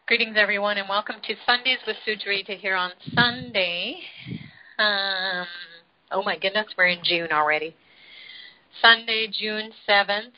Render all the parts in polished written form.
Greetings, everyone, and welcome to Sundays with Sucharita here on Sunday. Oh, my goodness, we're in June already. Sunday, June 7th,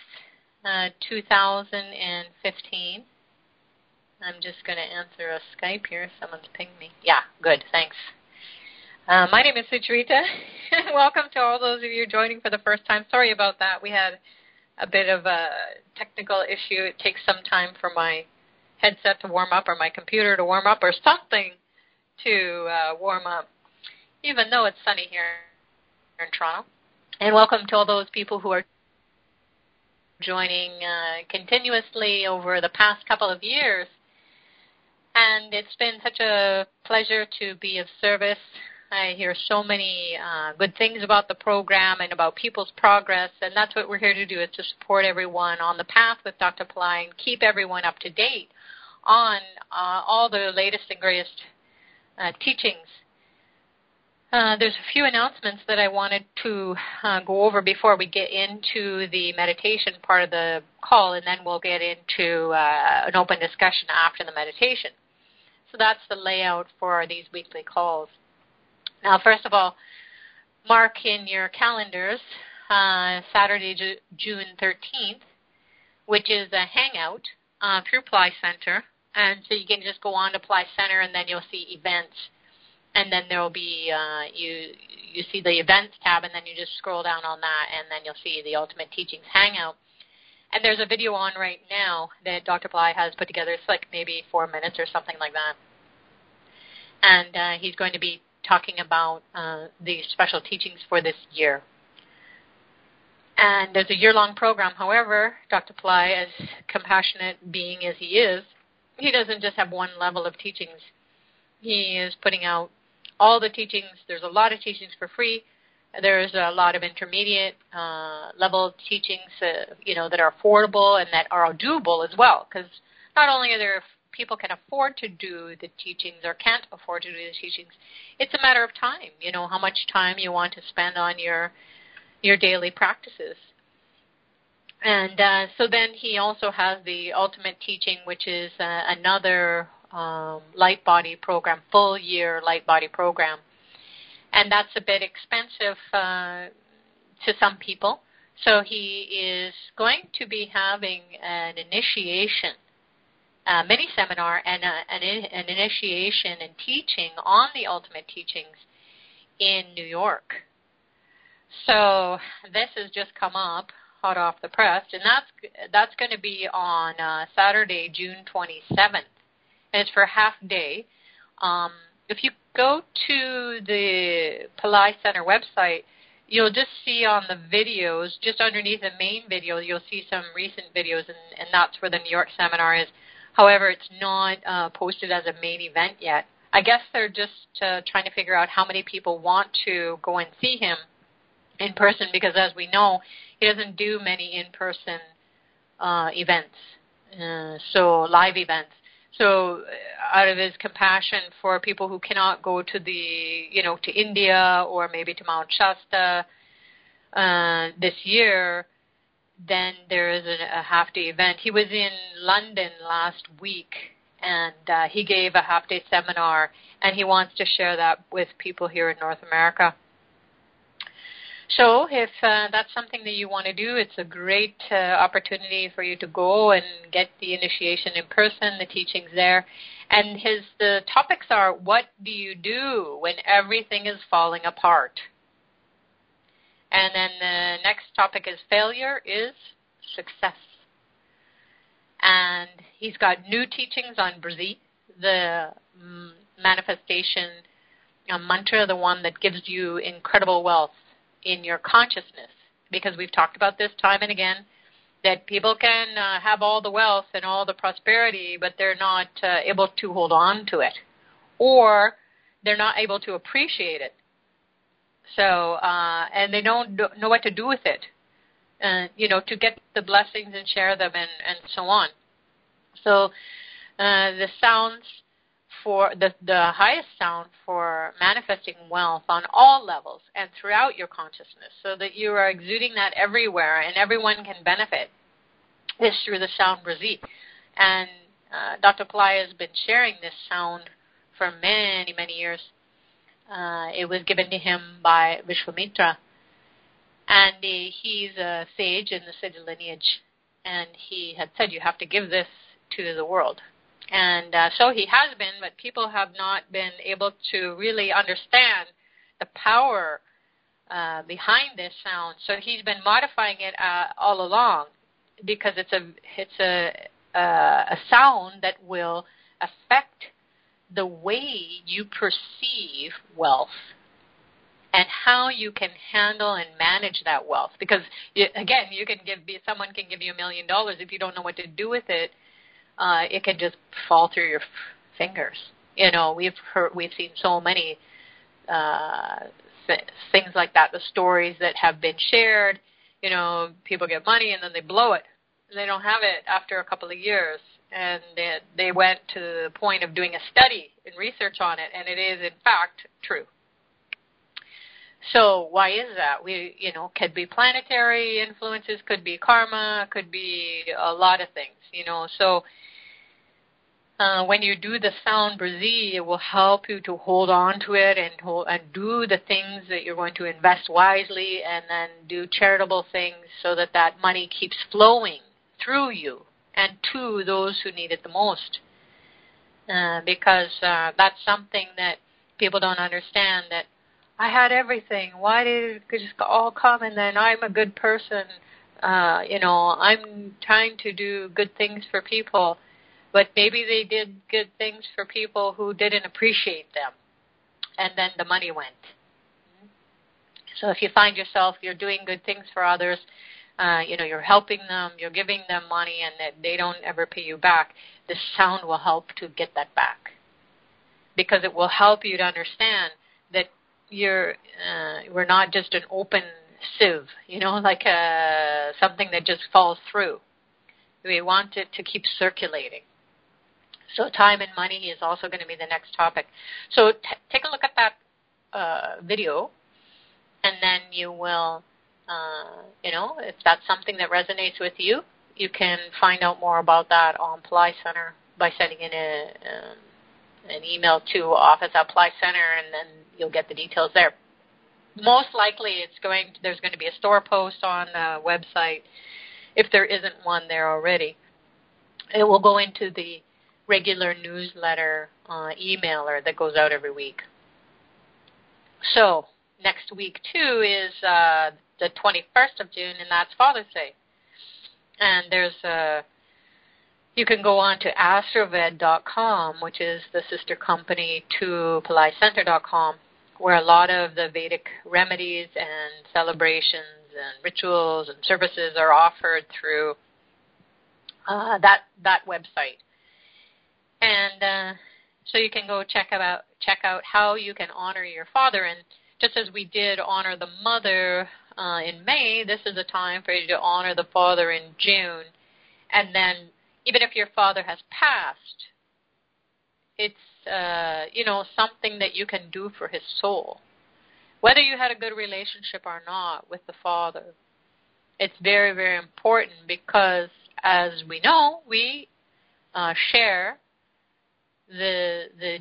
2015. I'm just going to answer a Skype here. Someone's pinged me. Yeah, good, thanks. My name is Sucharita. Welcome to all those of you joining for the first time. Sorry about that. We had a bit of a technical issue. It takes some time for my headset to warm up or my computer to warm up or something to warm up, even though it's sunny here in Toronto. And welcome to all those people who are joining continuously over the past couple of years. And it's been such a pleasure to be of service. I hear so many good things about the program and about people's progress, and that's what we're here to do, is to support everyone on the path with Dr. Pillai and keep everyone up to date on all the latest and greatest teachings. There's a few announcements that I wanted to go over before we get into the meditation part of the call, and then we'll get into an open discussion after the meditation. So that's the layout for these weekly calls. Now, first of all, mark in your calendars Saturday, June 13th, which is a hangout through Pillai Center. And so you can just go on to Pillai Center, and then you'll see events. And then there will be, you see the events tab, and then you just scroll down on that, and then you'll see the Ultimate Teachings Hangout. And there's a video on right now that Dr. Pillai has put together. It's like maybe 4 minutes or something like that. And he's going to be talking about the special teachings for this year. And there's a year-long program. However, Dr. Pillai, as compassionate being as he is, he doesn't just have one level of teachings. He is putting out all the teachings. There's a lot of teachings for free. There's a lot of intermediate level teachings, that are affordable and that are doable as well. Because not only are there people can afford to do the teachings or can't afford to do the teachings, it's a matter of time. How much time you want to spend on your daily practices. And so then he also has the Ultimate Teaching, which is another light body program, full year light body program. And that's a bit expensive to some people. So he is going to be having an initiation, mini seminar, and an initiation and teaching on the Ultimate Teachings in New York. So this has just come up, hot off the press, and that's going to be on Saturday, June 27th, and it's for a half day. If you go to the Pillai Center website, you'll just see on the videos, just underneath the main video, you'll see some recent videos, and that's where the New York seminar is. However, it's not posted as a main event yet. I guess they're just trying to figure out how many people want to go and see him in person, because as we know, he doesn't do many in-person events, so live events. So out of his compassion for people who cannot go to to India or maybe to Mount Shasta this year, then there is a half-day event. He was in London last week, and he gave a half-day seminar, and he wants to share that with people here in North America. So if that's something that you want to do, it's a great opportunity for you to go and get the initiation in person, the teachings there. And the topics are, what do you do when everything is falling apart? And then the next topic is, failure is success. And he's got new teachings on Brzee, the manifestation mantra, the one that gives you incredible wealth in your consciousness, because we've talked about this time and again, that people can have all the wealth and all the prosperity, but they're not able to hold on to it, or they're not able to appreciate it. So, and they don't know what to do with it, to get the blessings and share them and so on. So the sounds for the highest sound for manifesting wealth on all levels and throughout your consciousness, so that you are exuding that everywhere and everyone can benefit, is through the sound Brzee. And Dr. Pillai has been sharing this sound for many, many years. It was given to him by Vishwamitra. And he's a sage in the Siddha lineage. And he had said, you have to give this to the world. And so he has been, but people have not been able to really understand the power behind this sound. So he's been modifying it all along, because it's a sound that will affect the way you perceive wealth and how you can handle and manage that wealth. Because again, someone can give you $1 million. If you don't know what to do with it, it can just fall through your fingers. We've seen so many things like that. The stories that have been shared. People get money and then they blow it. They don't have it after a couple of years. And they went to the point of doing a study and research on it, and it is, in fact, true. So why is that? Could be planetary influences, could be karma, could be a lot of things, So when you do the sound Brazi, it will help you to hold on to it and do the things that you're going to invest wisely, and then do charitable things so that money keeps flowing through you and to those who need it the most. Because that's something that people don't understand, that I had everything. Why did it just all come, and then I'm a good person? I'm trying to do good things for people, but maybe they did good things for people who didn't appreciate them, and then the money went. So if you find yourself, you're doing good things for others, you're helping them, you're giving them money, and that they don't ever pay you back, the sound will help to get that back. Because it will help you to understand that we're not just an open sieve, like something that just falls through. We want it to keep circulating. So time and money is also going to be the next topic. So take a look at that video, and then you will, if that's something that resonates with you, you can find out more about that on Pillai Center by sending in an email to office@Pillai Center, and then you'll get the details there. Most likely there's going to be a store post on the website, if there isn't one there already. It will go into the regular newsletter emailer that goes out every week. So next week, too, is the 21st of June, and that's Father's Day. And you can go on to astroved.com, which is the sister company to PillaiCenter.com, where a lot of the Vedic remedies and celebrations and rituals and services are offered through that website. And so you can go check out how you can honor your father. And just as we did honor the mother in May, this is a time for you to honor the father in June. And then even if your father has passed, it's something that you can do for his soul. Whether you had a good relationship or not with the father, it's very, very important, because as we know, we share the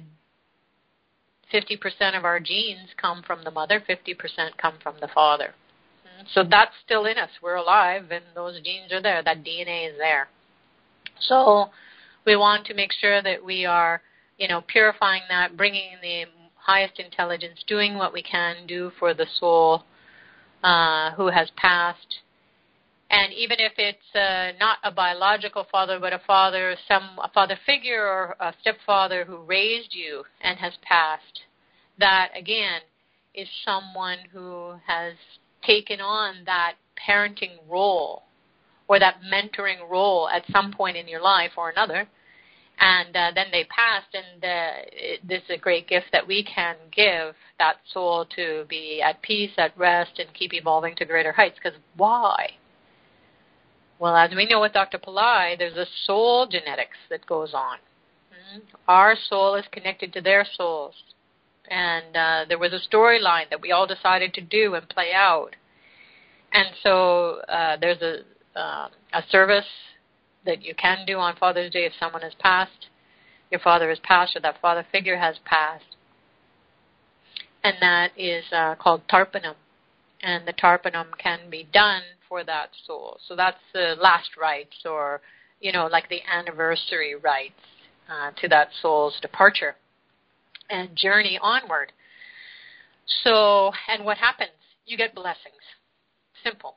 50% of our genes come from the mother, 50% come from the father. So that's still in us. We're alive, and those genes are there. That DNA is there. So we want to make sure that we are, purifying that, bringing the highest intelligence, doing what we can do for the soul who has passed. And even if it's not a biological father, but a father figure or a stepfather who raised you and has passed, that, again, is someone who has taken on that parenting role or that mentoring role at some point in your life or another, and then they passed, and this is a great gift that we can give that soul to be at peace, at rest, and keep evolving to greater heights. Because why? Well, as we know with Dr. Pillai, there's a soul genetics that goes on. Our soul is connected to their souls. And there was a storyline that we all decided to do and play out. And so there's a service that you can do on Father's Day if someone has passed, your father has passed, or that father figure has passed. And that is called Tarpanam. And the Tarpanam can be done for that soul. So that's the last rites, or, like the anniversary rites to that soul's departure and journey onward. So, and what happens? You get blessings. Simple.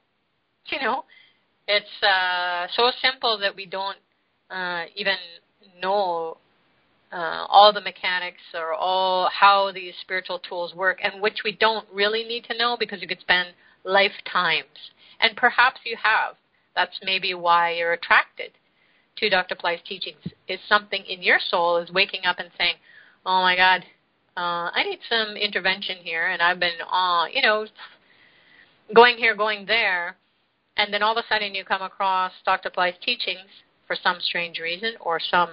It's so simple that we don't even know all the mechanics or all how these spiritual tools work, and which we don't really need to know because you could spend lifetimes. And perhaps you have. That's maybe why you're attracted to Dr. Ply's teachings, is something in your soul is waking up and saying, oh my God, I need some intervention here, and I've been, going here, going there, and then all of a sudden you come across Dr. Ply's teachings for some strange reason or some,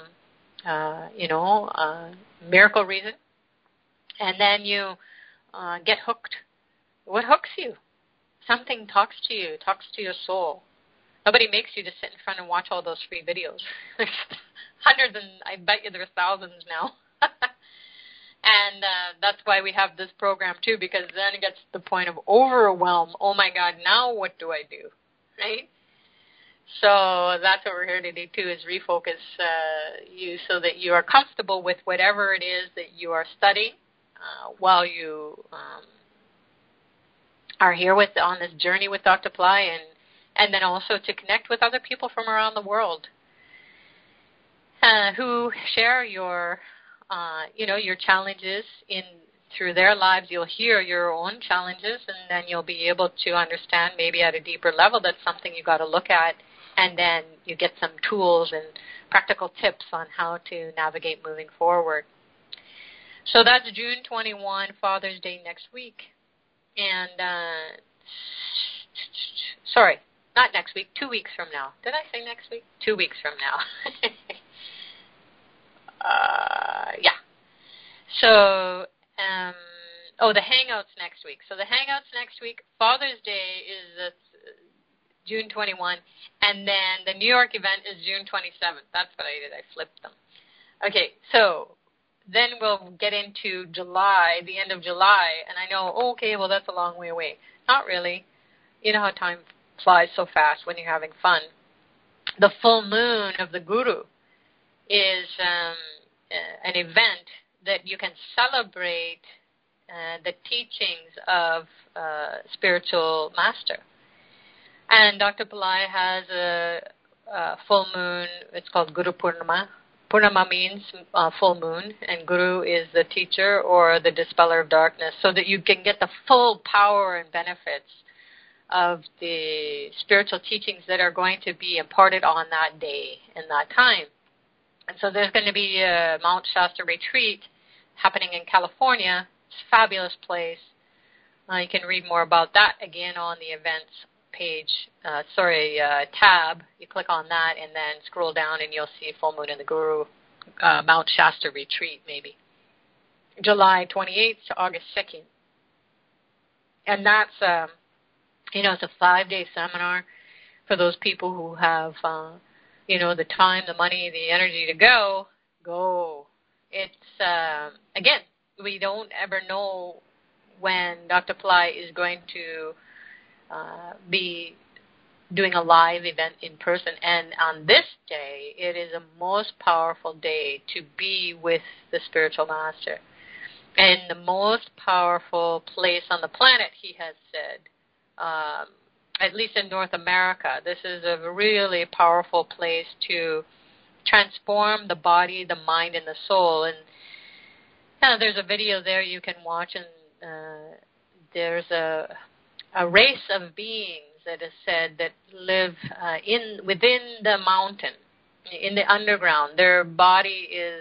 miracle reason, and then you get hooked. What hooks you? Something talks to you, talks to your soul. Nobody makes you just sit in front and watch all those free videos. There's hundreds, and I bet you there's thousands now. And that's why we have this program too, because then it gets to the point of overwhelm. Oh my God, now what do I do? Right? So that's what we're here to do too, is refocus you so that you are comfortable with whatever it is that you are studying while you are here on this journey with Dr. Ply, and then also to connect with other people from around the world who share your your challenges through their lives. You'll hear your own challenges, and then you'll be able to understand maybe at a deeper level that's something you got to look at, and then you get some tools and practical tips on how to navigate moving forward. So that's June 21, Father's Day next week. And, sorry, not next week, 2 weeks from now. Did I say next week? 2 weeks from now. Yeah. So, the Hangouts next week. So the Hangouts next week, Father's Day is June 21, and then the New York event is June 27th. That's what I did. I flipped them. Okay, so then we'll get into July, the end of July, and I know, okay, well, that's a long way away. Not really. You know how time flies so fast when you're having fun. The full moon of the Guru is an event that you can celebrate the teachings of spiritual master. And Dr. Pillai has a full moon. It's called Guru Purnima. Purnima means full moon, and Guru is the teacher or the dispeller of darkness, so that you can get the full power and benefits of the spiritual teachings that are going to be imparted on that day and that time. And so there's going to be a Mount Shasta retreat happening in California. It's a fabulous place. You can read more about that again on the events page, tab. You click on that and then scroll down and you'll see Full Moon in the Guru Mount Shasta retreat, maybe July 28th to August 2nd. And that's, it's a 5-day seminar for those people who have, the time, the money, the energy to go. It's, again, we don't ever know when Dr. Ply is going to be doing a live event in person. And on this day, it is a most powerful day to be with the spiritual master. And the most powerful place on the planet, he has said, at least in North America, this is a really powerful place to transform the body, the mind, and the soul. And there's a video there you can watch, and there's a race of beings that is said that live within the mountain, in the underground. Their body is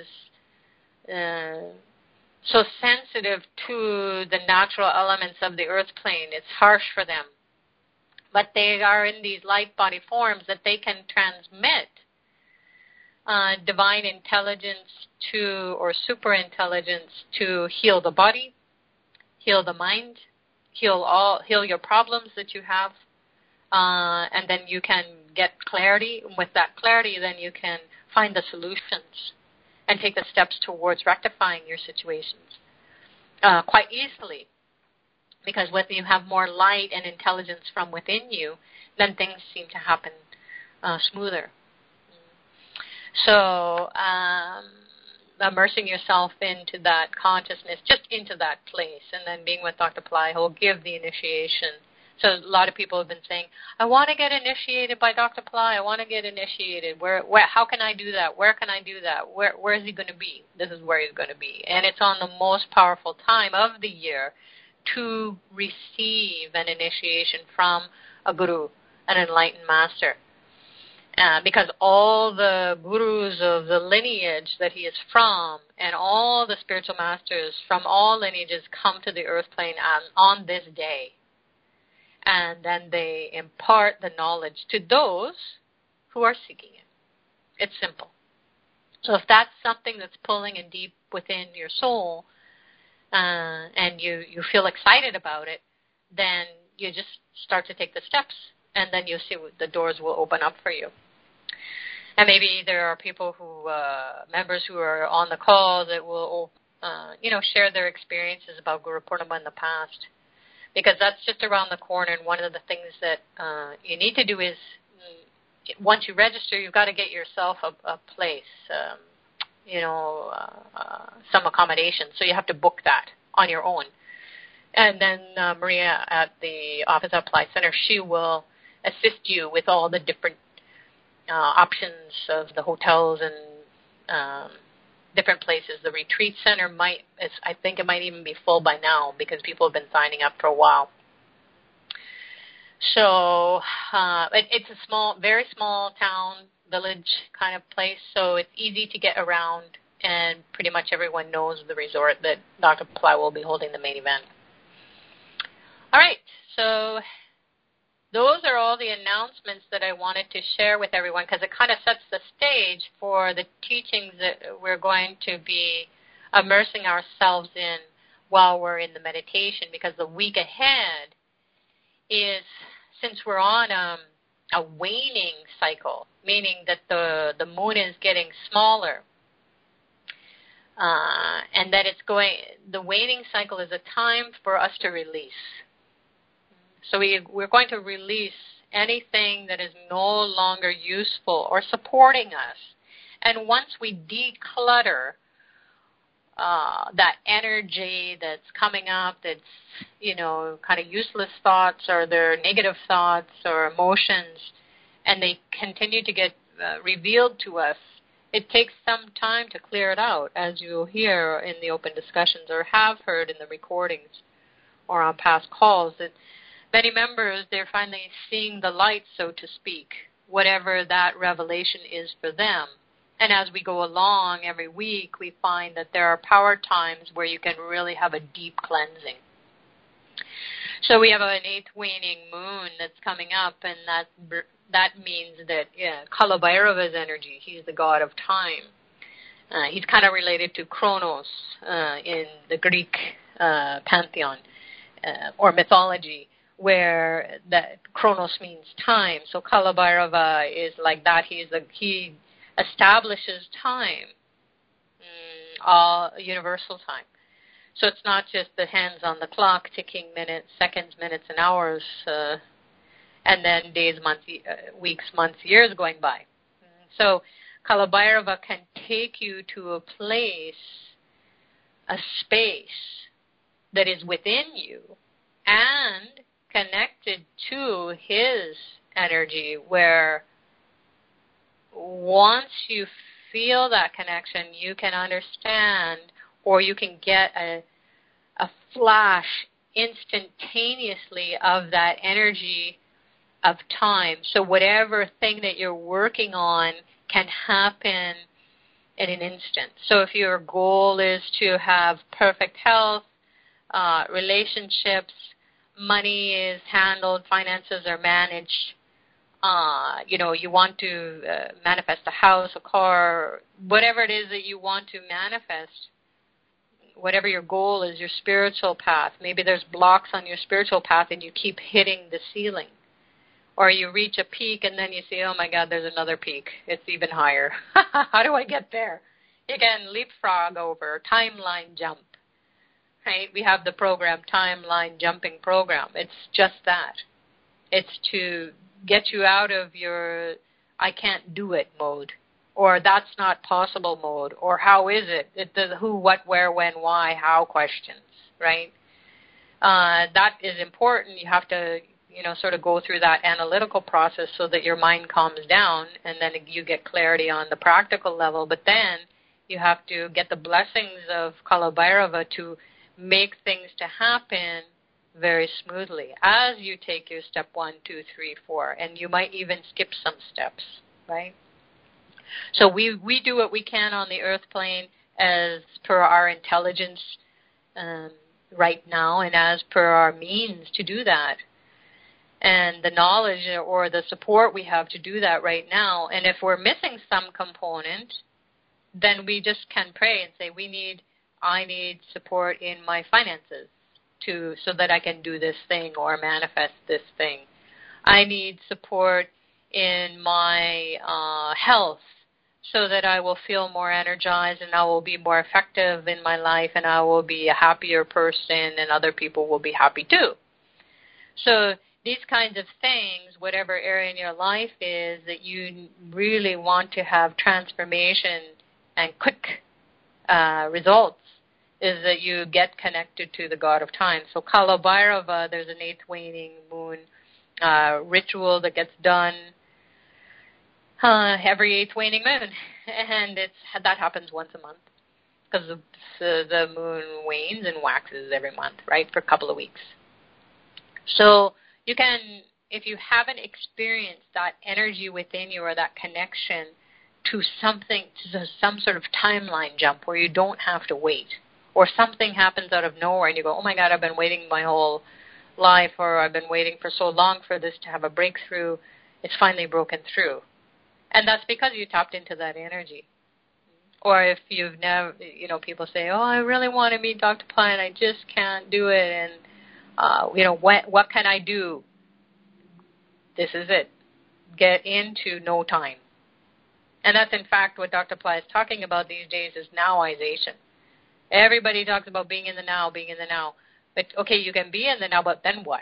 so sensitive to the natural elements of the earth plane. It's harsh for them. But they are in these light body forms that they can transmit divine intelligence or super intelligence to heal the body, heal the mind, heal your problems that you have, and then you can get clarity. With that clarity, then you can find the solutions and take the steps towards rectifying your situations quite easily. Because when you have more light and intelligence from within you, then things seem to happen smoother. So immersing yourself into that consciousness, just into that place, and then being with Dr. Pillai, who will give the initiation. So a lot of people have been saying, I want to get initiated by Dr. Pillai. I want to get initiated. Where? How can I do that? Where can I do that? Where is he going to be? This is where he's going to be. And it's on the most powerful time of the year to receive an initiation from a guru, an enlightened master. Because all the gurus of the lineage that he is from and all the spiritual masters from all lineages come to the earth plane on this day. And then they impart the knowledge to those who are seeking it. It's simple. So if that's something that's pulling in deep within your soul, and you feel excited about it, then you just start to take the steps, and then you'll see the doors will open up for you. And maybe there are people members who are on the call that will, share their experiences about Guru Purnima in the past, because that's just around the corner. And one of the things that you need to do is, once you register, you've got to get yourself a place, some accommodation. So you have to book that on your own. And then Maria at the Office of Applied Center, she will assist you with all the different options of the hotels and different places. The retreat center I think it might even be full by now because people have been signing up for a while. So it's a very small town, village kind of place, so it's easy to get around, and pretty much everyone knows the resort that Dr. Pillai will be holding the main event. All right, so those are all the announcements that I wanted to share with everyone because it kind of sets the stage for the teachings that we're going to be immersing ourselves in while we're in the meditation, because the week ahead is, since we're on a waning cycle, meaning that the moon is getting smaller, and that the waning cycle is a time for us to release. So we're going to release anything that is no longer useful or supporting us. And once we declutter that energy that's coming up, that's, kind of useless thoughts, or they're negative thoughts or emotions, and they continue to get revealed to us, it takes some time to clear it out, as you'll hear in the open discussions or have heard in the recordings or on past calls, that many members, they're finally seeing the light, so to speak, whatever that revelation is for them. And as we go along every week, we find that there are power times where you can really have a deep cleansing. So we have an 8th waning moon that's coming up, and that means that Kala Bhairava's energy, he's the god of time. He's kind of related to Kronos in the Greek pantheon or mythology, where that Kronos means time. So Kala Bhairava is like that. He establishes time, all universal time. So it's not just the hands on the clock ticking minutes, seconds, minutes, and hours, and then days, months, weeks, months, years going by. So Kala Bhairava can take you to a place, a space that is within you and connected to his energy, where once you feel that connection, you can understand, or you can get a flash instantaneously of that energy of time. So whatever thing that you're working on can happen in an instant. So if your goal is to have perfect health, relationships, money is handled, finances are managed, you want to manifest a house, a car, whatever it is that you want to manifest, whatever your goal is, your spiritual path. Maybe there's blocks on your spiritual path and you keep hitting the ceiling. Or you reach a peak and then you see, oh my God, there's another peak. It's even higher. How do I get there? You can leapfrog over, timeline jump. Right? We have the program, timeline jumping program. It's just that. It's to get you out of your I can't do it mode, or that's not possible mode, or how is it? It does who, what, where, when, why, how questions, right? That is important. You have to, sort of go through that analytical process so that your mind calms down, and then you get clarity on the practical level. But then you have to get the blessings of Kala Bhairava to make things to happen very smoothly as you take your step 1, 2, 3, 4, and you might even skip some steps, right? So we do what we can on the earth plane as per our intelligence right now, and as per our means to do that, and the knowledge or the support we have to do that right now. And if we're missing some component, then we just can pray and say, I need support in my finances so that I can do this thing or manifest this thing. I need support in my health so that I will feel more energized and I will be more effective in my life and I will be a happier person and other people will be happy too. So these kinds of things, whatever area in your life is that you really want to have transformation and quick results, is that you get connected to the God of Time. So Kala Bhairava, there's an 8th waning moon ritual that gets done every 8th waning moon, and that happens once a month because the moon wanes and waxes every month, right, for a couple of weeks. So you can, if you haven't experienced that energy within you or that connection to something, to some sort of timeline jump where you don't have to wait, or something happens out of nowhere and you go, oh my God, I've been waiting my whole life, or I've been waiting for so long for this to have a breakthrough, it's finally broken through. And that's because you tapped into that energy. Or if you've never, people say, oh, I really want to meet Dr. Ply and I just can't do it, and, what can I do? This is it. Get into no time. And that's, in fact, what Dr. Ply is talking about these days is nowization. Everybody talks about being in the now, being in the now. But, okay, you can be in the now, but then what?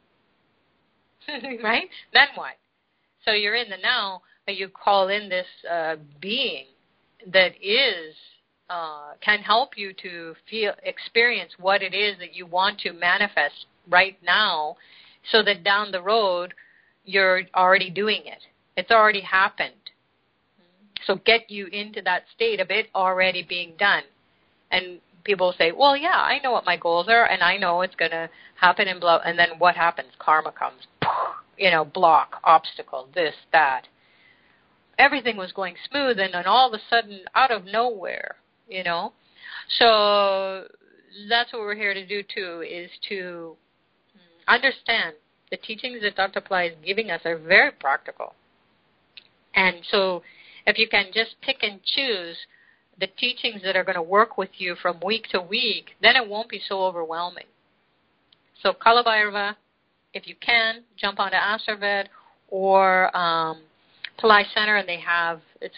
Right? Then what? So you're in the now, but you call in this being that can help you to experience what it is that you want to manifest right now, so that down the road you're already doing it. It's already happened. So get you into that state of it already being done. And people say, well, yeah, I know what my goals are, and I know it's going to happen and blow. And then what happens? Karma comes. Block, obstacle, this, that. Everything was going smooth, and then all of a sudden, out of nowhere, So that's what we're here to do, too, is to understand the teachings that Dr. Ply is giving us are very practical. And so if you can just pick and choose the teachings that are going to work with you from week to week, then it won't be so overwhelming. So Kala Bhairava, if you can, jump onto Astravad or Pillai Center, and there's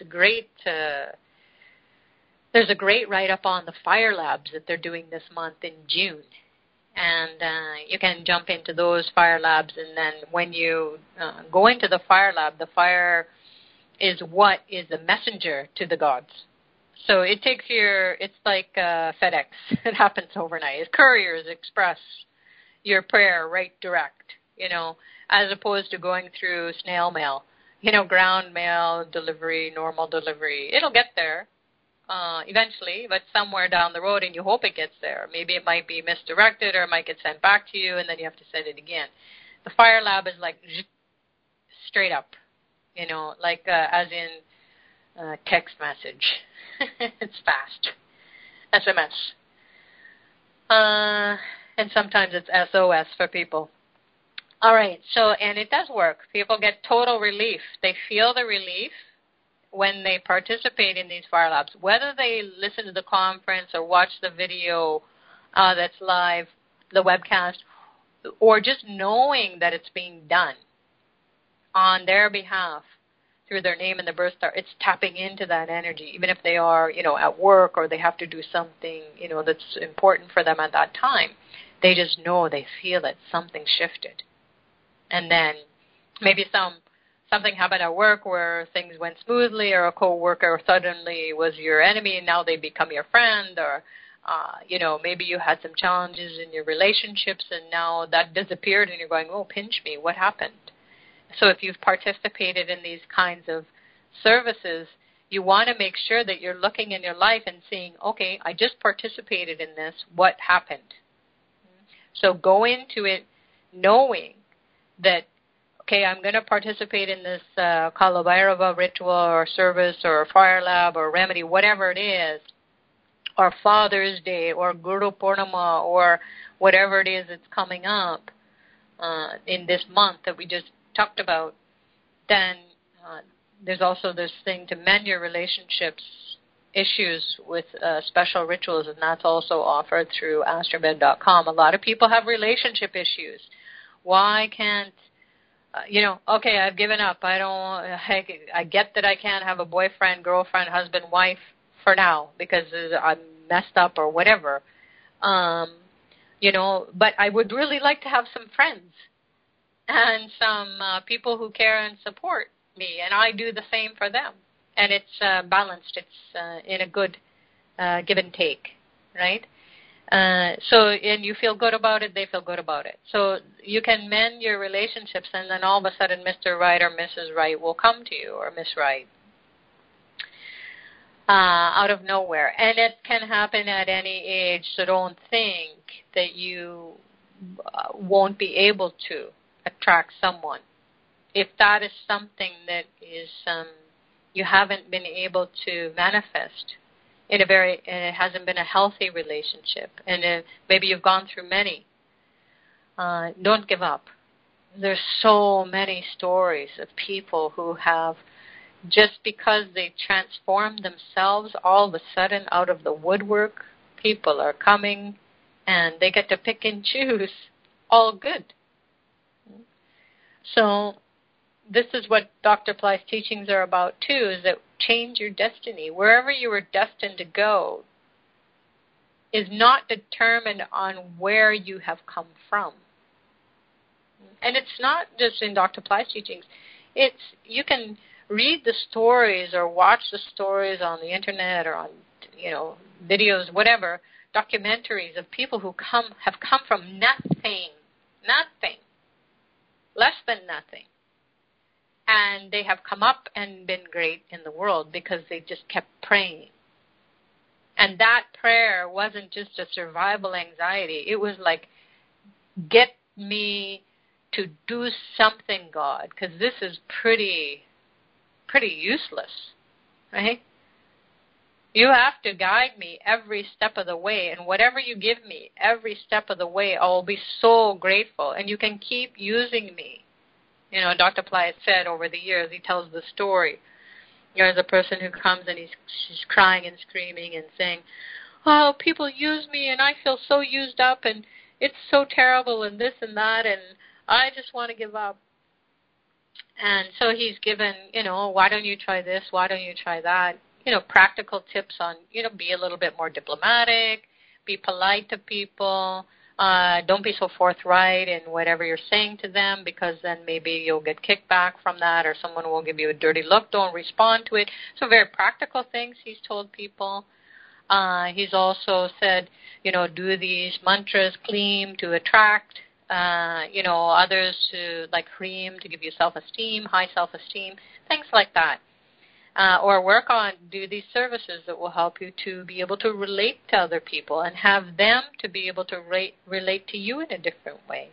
a great write-up on the Fire Labs that they're doing this month in June. And you can jump into those Fire Labs, and then when you go into the Fire Lab, the fire is what is the messenger to the gods. So it takes it's like FedEx. It happens overnight. It's couriers express your prayer right direct, as opposed to going through snail mail, ground mail, delivery, normal delivery. It'll get there eventually, but somewhere down the road, and you hope it gets there. Maybe it might be misdirected, or it might get sent back to you, and then you have to send it again. The Fire Lab is like straight up, like as in text message. It's fast. SMS. And sometimes it's SOS for people. All right, and it does work. People get total relief. They feel the relief when they participate in these Fire Labs, whether they listen to the conference or watch the video that's live, the webcast, or just knowing that it's being done. on their behalf through their name and the birth star. It's tapping into that energy, even if they are, at work or they have to do something, that's important for them at that time. They just know, they feel it, something shifted. And then maybe something happened at work where things went smoothly, or a coworker suddenly was your enemy and now they become your friend, or maybe you had some challenges in your relationships and now that disappeared and you're going, oh, pinch me, what happened? So if you've participated in these kinds of services, you want to make sure that you're looking in your life and seeing, okay, I just participated in this, what happened? So go into it knowing that, okay, I'm going to participate in this Kalabhairava ritual or service or fire lab or remedy, whatever it is, or Father's Day or Guru Purnima or whatever it is that's coming up in this month that we just talked about. Then there's also this thing to mend your relationships issues with special rituals, and that's also offered through astrobed.com. A lot of people have relationship issues. Why can't okay, I've given up. I get that I can't have a boyfriend, girlfriend, husband, wife for now because I'm messed up or whatever. But I would really like to have some friends and some people who care and support me, and I do the same for them. And it's balanced. It's in a good give and take, right? And you feel good about it, they feel good about it. So you can mend your relationships, and then all of a sudden Mr. Right or Mrs. Right will come to you, or Miss Right, out of nowhere. And it can happen at any age, so don't think that you won't be able to attract someone. If that is something that is you haven't been able to manifest, and it hasn't been a healthy relationship, and maybe you've gone through many, don't give up. There's so many stories of people who have, just because they transformed themselves, all of a sudden out of the woodwork, people are coming and they get to pick and choose. All good. So this is what Dr. Ply's teachings are about too, is that change your destiny. Wherever you were destined to go is not determined on where you have come from. And it's not just in Dr. Ply's teachings. You can read the stories or watch the stories on the internet or on videos, whatever, documentaries of people who have come from nothing, less than nothing. And they have come up and been great in the world because they just kept praying. And that prayer wasn't just a survival anxiety. It was like, get me to do something, God, because this is pretty useless, right? You have to guide me every step of the way, and whatever you give me every step of the way, I will be so grateful, and you can keep using me. Dr. Ply has said over the years, he tells the story. There's a person who comes and she's crying and screaming and saying, oh, people use me and I feel so used up and it's so terrible and this and that and I just want to give up. And so he's given, why don't you try this? Why don't you try that? Practical tips on, be a little bit more diplomatic, be polite to people. Don't be so forthright in whatever you're saying to them, because then maybe you'll get kickback from that or someone will give you a dirty look. Don't respond to it. So very practical things he's told people. He's also said, do these mantras, Kleem, to attract, others to, like Hreem, to give you self-esteem, high self-esteem, things like that. Or do these services that will help you to be able to relate to other people and have them to be able to relate to you in a different way.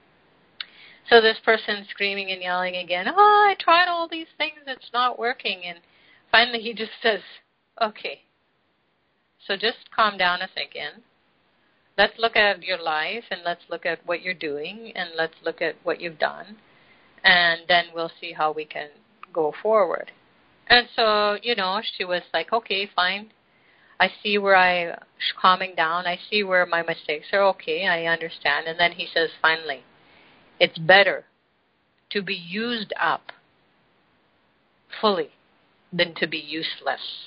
So this person screaming and yelling again, I tried all these things, it's not working. And finally he just says, okay, so just calm down a second. Let's look at your life and let's look at what you're doing and let's look at what you've done. And then we'll see how we can go forward. And so, she was like, okay, fine. I see where I'm calming down. I see where my mistakes are. Okay, I understand. And then he says, finally, it's better to be used up fully than to be useless.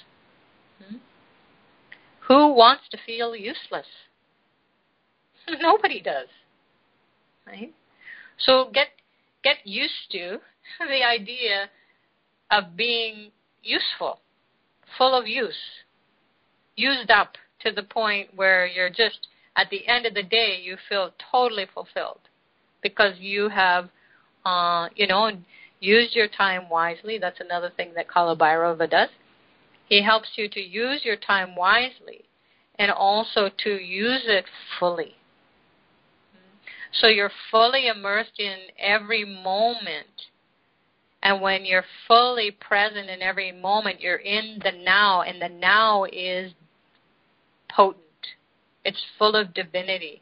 Who wants to feel useless? Nobody does. Right? So get used to the idea of being useful, full of use, used up to the point where you're just, at the end of the day, you feel totally fulfilled because you have, used your time wisely. That's another thing that Kala Bhairava does. He helps you to use your time wisely and also to use it fully. So you're fully immersed in every moment. And when you're fully present in every moment, you're in the now, and the now is potent. It's full of divinity.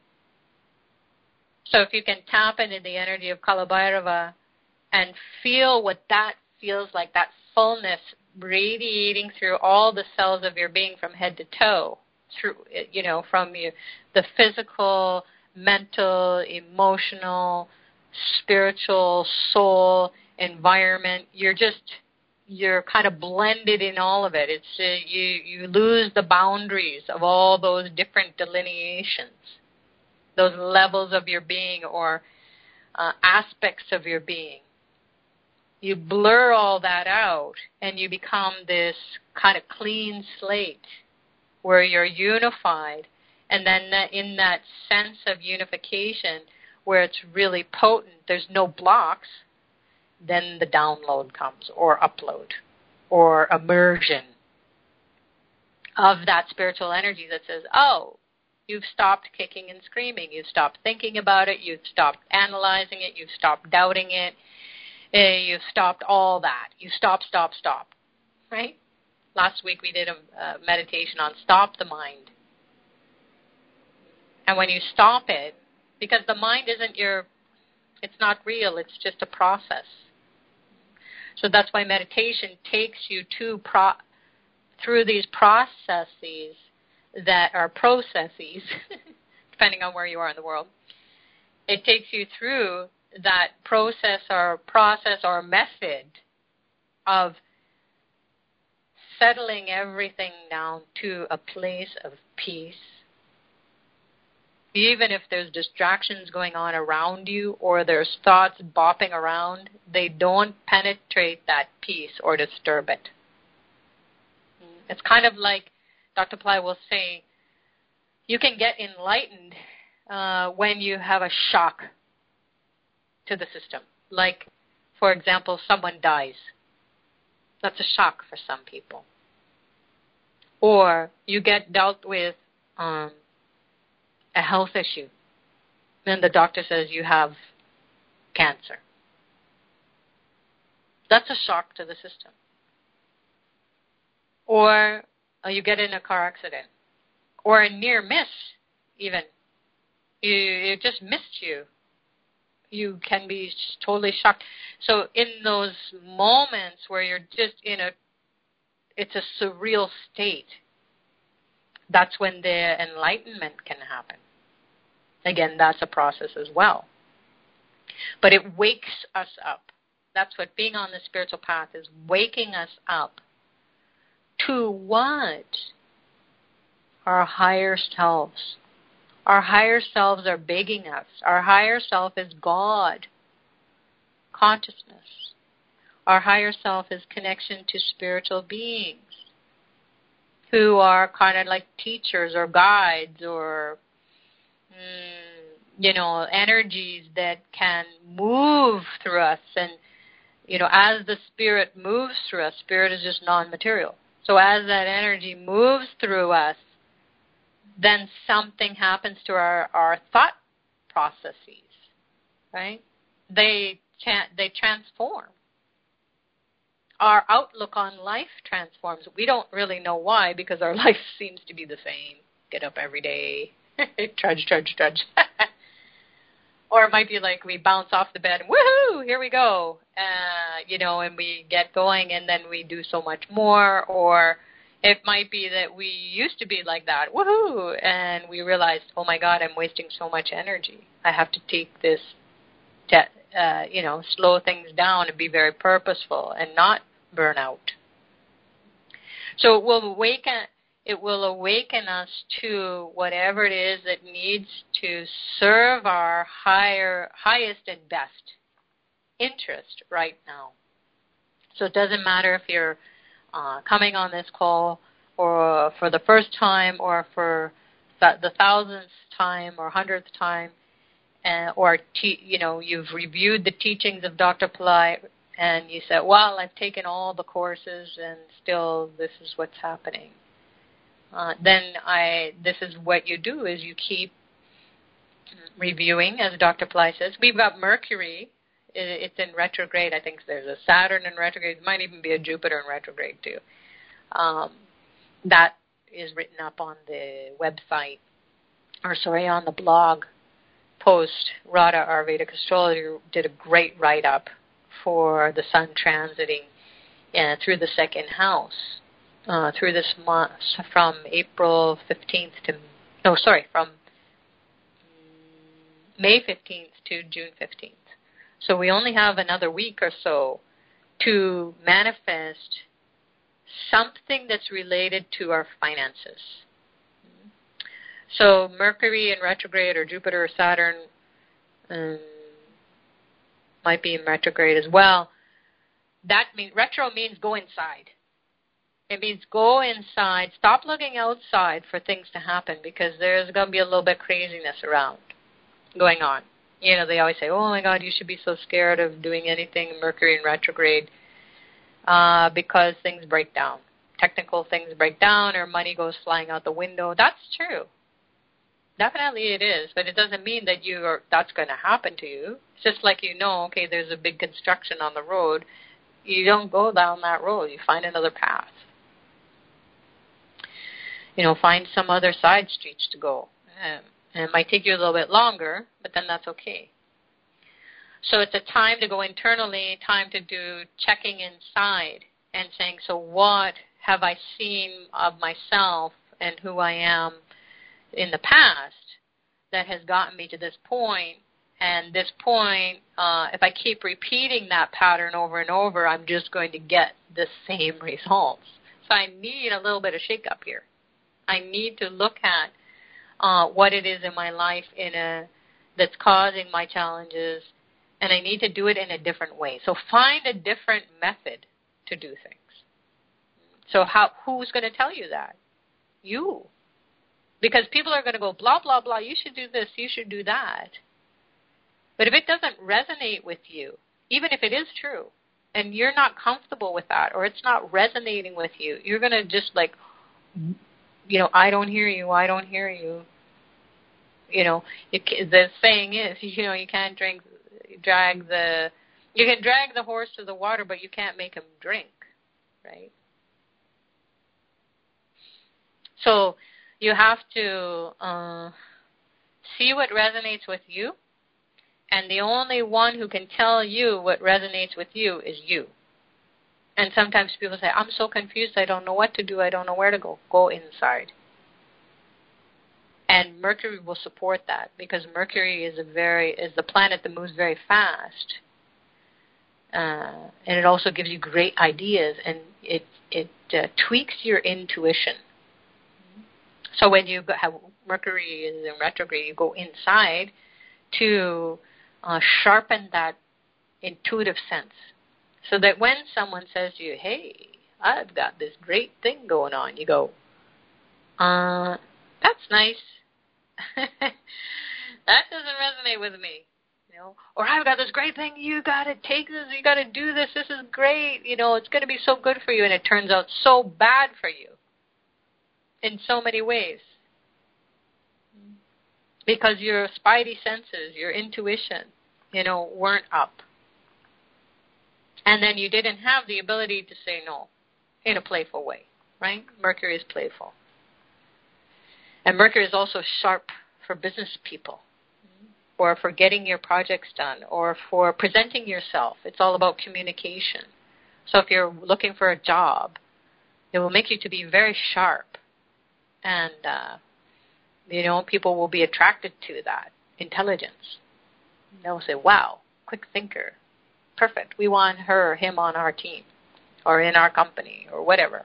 So if you can tap into the energy of Kala Bhairava and feel what that feels like, that fullness radiating through all the cells of your being from head to toe, through, from the physical, mental, emotional, spiritual, soul, environment, you're kind of blended in all of it. It's you lose the boundaries of all those different delineations, those levels of your being or aspects of your being. You blur all that out and you become this kind of clean slate where you're unified. And then in that sense of unification where it's really potent, there's no blocks, then the download comes, or upload, or immersion of that spiritual energy that says, oh, you've stopped kicking and screaming, you've stopped thinking about it, you've stopped analyzing it, you've stopped doubting it, you've stopped all that. You stop, right? Last week we did a meditation on stop the mind. And when you stop it, because the mind it's not real, it's just a process. So that's why meditation takes you through these processes that are processes, depending on where you are in the world. It takes you through that process or method of settling everything down to a place of peace. Even if there's distractions going on around you or there's thoughts bopping around, they don't penetrate that peace or disturb it. It's kind of like Dr. Ply will say, you can get enlightened when you have a shock to the system. Like, for example, someone dies. That's a shock for some people. Or you get dealt with a health issue. Then the doctor says you have cancer. That's a shock to the system. Or you get in a car accident. Or a near miss, even. It just missed you. You can be totally shocked. So in those moments where you're just it's a surreal state, that's when the enlightenment can happen. Again, that's a process as well. But it wakes us up. That's what being on the spiritual path is, waking us up to what? Our higher selves. Our higher selves are begging us. Our higher self is God, consciousness. Our higher self is connection to spiritual beings who are kind of like teachers or guides or, energies that can move through us. And, as the spirit moves through us, spirit is just non-material. So as that energy moves through us, then something happens to our thought processes, right? They transform. Our outlook on life transforms. We don't really know why, because our life seems to be the same. Get up every day, trudge. Or it might be like we bounce off the bed and woohoo, here we go, and we get going and then we do so much more. Or it might be that we used to be like that, woohoo, and we realized, oh my God, I'm wasting so much energy. I have to take this slow things down and be very purposeful and not burn out. So it will awaken us to whatever it is that needs to serve our highest and best interest right now. So it doesn't matter if you're coming on this call or for the first time or for the thousandth time or 100th time, or you've reviewed the teachings of Dr. Pillai and you said, well, I've taken all the courses and still this is what's happening. This is what you do is you keep reviewing, as Dr. Pillai says. We've got Mercury. It's in retrograde. I think there's a Saturn in retrograde. There might even be a Jupiter in retrograde too. That is written up on the website, on the blog post. Radha Ayurvedic Astrologer did a great write-up for the Sun transiting through the second house through this month from April 15th from May 15th to June 15th. So we only have another week or so to manifest something that's related to our finances. So Mercury in retrograde or Jupiter or Saturn might be in retrograde as well. That means retro means go inside. It means go inside. Stop looking outside for things to happen because there's going to be a little bit of craziness around going on. They always say, oh, my God, you should be so scared of doing anything Mercury in retrograde because things break down. Technical things break down or money goes flying out the window. That's true. Definitely it is, but it doesn't mean that that's going to happen to you. It's just like okay, there's a big construction on the road. You don't go down that road. You find another path. Find some other side streets to go. And it might take you a little bit longer, but then that's okay. So it's a time to go internally, time to do checking inside and saying, so what have I seen of myself and who I am in the past that has gotten me to this point? And this point, if I keep repeating that pattern over and over, I'm just going to get the same results. So I need a little bit of shake-up here. I need to look at what it is in my life that's causing my challenges, and I need to do it in a different way. So find a different method to do things. So who's going to tell you that? You. Because people are going to go, blah, blah, blah, you should do this, you should do that. But if it doesn't resonate with you, even if it is true, and you're not comfortable with that, or it's not resonating with you, you're going to just I don't hear you, I don't hear you. The saying is, you can't drag the horse to the water, but you can't make him drink, right? So you have to see what resonates with you, and the only one who can tell you what resonates with you is you. And sometimes people say, I'm so confused, I don't know what to do, I don't know where to go. Go inside. And Mercury will support that because Mercury is the planet that moves very fast. And it also gives you great ideas, and it tweaks your intuition. So when you have Mercury is in retrograde, you go inside to sharpen that intuitive sense. So that when someone says to you, hey, I've got this great thing going on, you go, that's nice. That doesn't resonate with me. Or I've got this great thing, you got to take this, you got to do this, this is great, it's going to be so good for you, and it turns out so bad for you in so many ways. Because your spidey senses, your intuition, weren't up. And then you didn't have the ability to say no in a playful way, right? Mercury is playful. And Mercury is also sharp for business people, or for getting your projects done, or for presenting yourself. It's all about communication. So if you're looking for a job, it will make you to be very sharp. And, people will be attracted to that intelligence. They'll say, wow, quick thinker. Perfect. We want her or him on our team or in our company or whatever.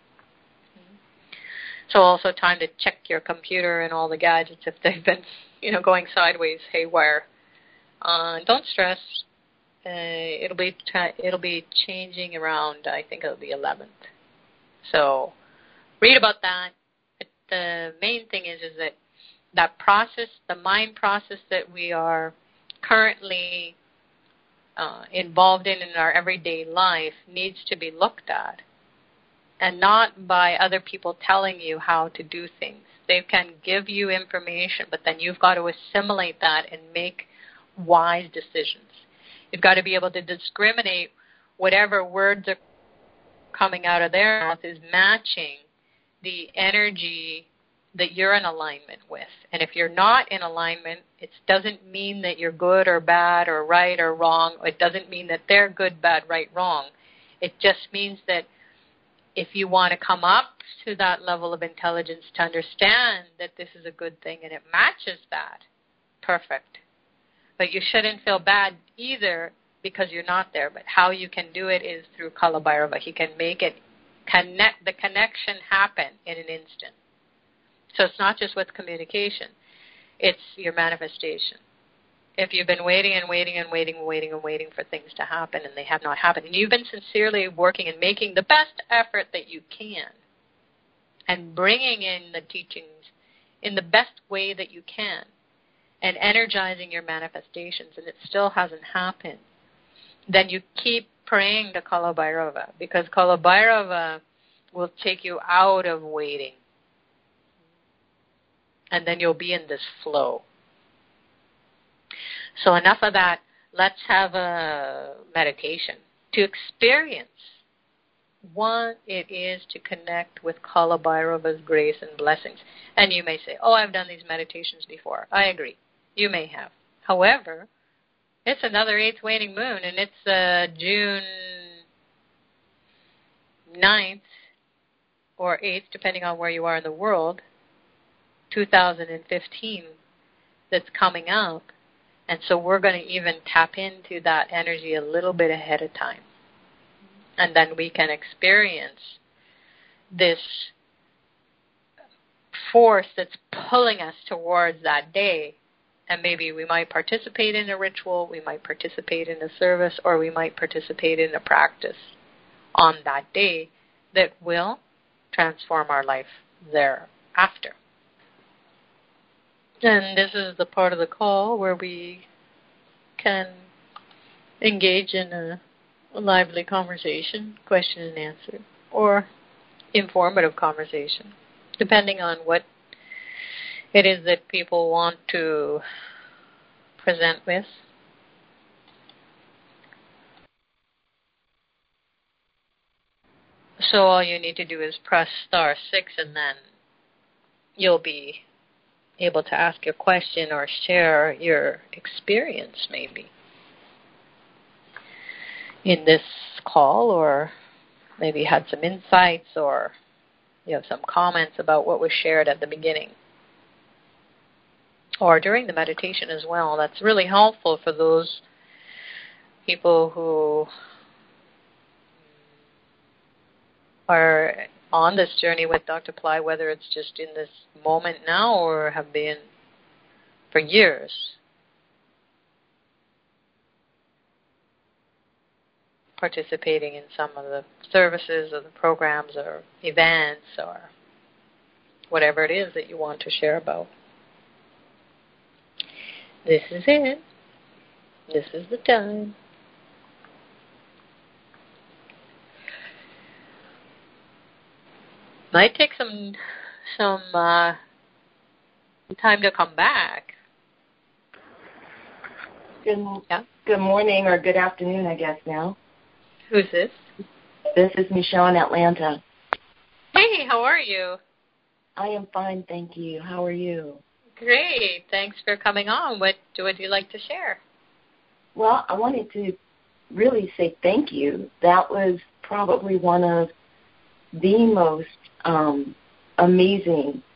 So also time to check your computer and all the gadgets if they've been, going sideways, haywire. Don't stress. It'll be changing around, I think it'll be 11th. So read about that. But the main thing is that process, the mind process that we are currently involved in our everyday life needs to be looked at, and not by other people telling you how to do things. They can give you information, but then you've got to assimilate that and make wise decisions. You've got to be able to discriminate whatever words are coming out of their mouth is matching the energy that you're in alignment with. And if you're not in alignment, it doesn't mean that you're good or bad or right or wrong. It doesn't mean that they're good, bad, right, wrong. It just means that if you want to come up to that level of intelligence to understand that this is a good thing and it matches that, perfect. But you shouldn't feel bad either because you're not there. But how you can do it is through Kala Bhairava. He can make it the connection happen in an instant. So it's not just with communication. It's your manifestation. If you've been waiting for things to happen and they have not happened, and you've been sincerely working and making the best effort that you can and bringing in the teachings in the best way that you can and energizing your manifestations, and it still hasn't happened, then you keep praying to Kala Bhairava, because Kala Bhairava will take you out of waiting. And then you'll be in this flow. So enough of that. Let's have a meditation to experience what it is to connect with Kala Bhairava's grace and blessings. And you may say, I've done these meditations before. I agree. You may have. However, it's another 8th waning moon, and it's June 9th or 8th, depending on where you are in the world, 2015, that's coming up. And so we're going to even tap into that energy a little bit ahead of time. And then we can experience this force that's pulling us towards that day. And maybe we might participate in a ritual, we might participate in a service, or we might participate in a practice on that day that will transform our life thereafter. And this is the part of the call where we can engage in a lively conversation, question and answer, or informative conversation, depending on what it is that people want to present with. So all you need to do is press *6, and then you'll be able to ask your question or share your experience maybe in this call, or maybe you had some insights, or you have some comments about what was shared at the beginning or during the meditation as well. That's really helpful for those people who are on this journey with Dr. Ply, whether it's just in this moment now or have been for years. Participating in some of the services or the programs or events or whatever it is that you want to share about. This is it. This is the time. Might take some time to come back. Good morning or good afternoon, I guess now. Who's this? This is Michelle in Atlanta. Hey, how are you? I am fine, thank you. How are you? Great. Thanks for coming on. What would you like to share? Well, I wanted to really say thank you. That was probably one of the most amazing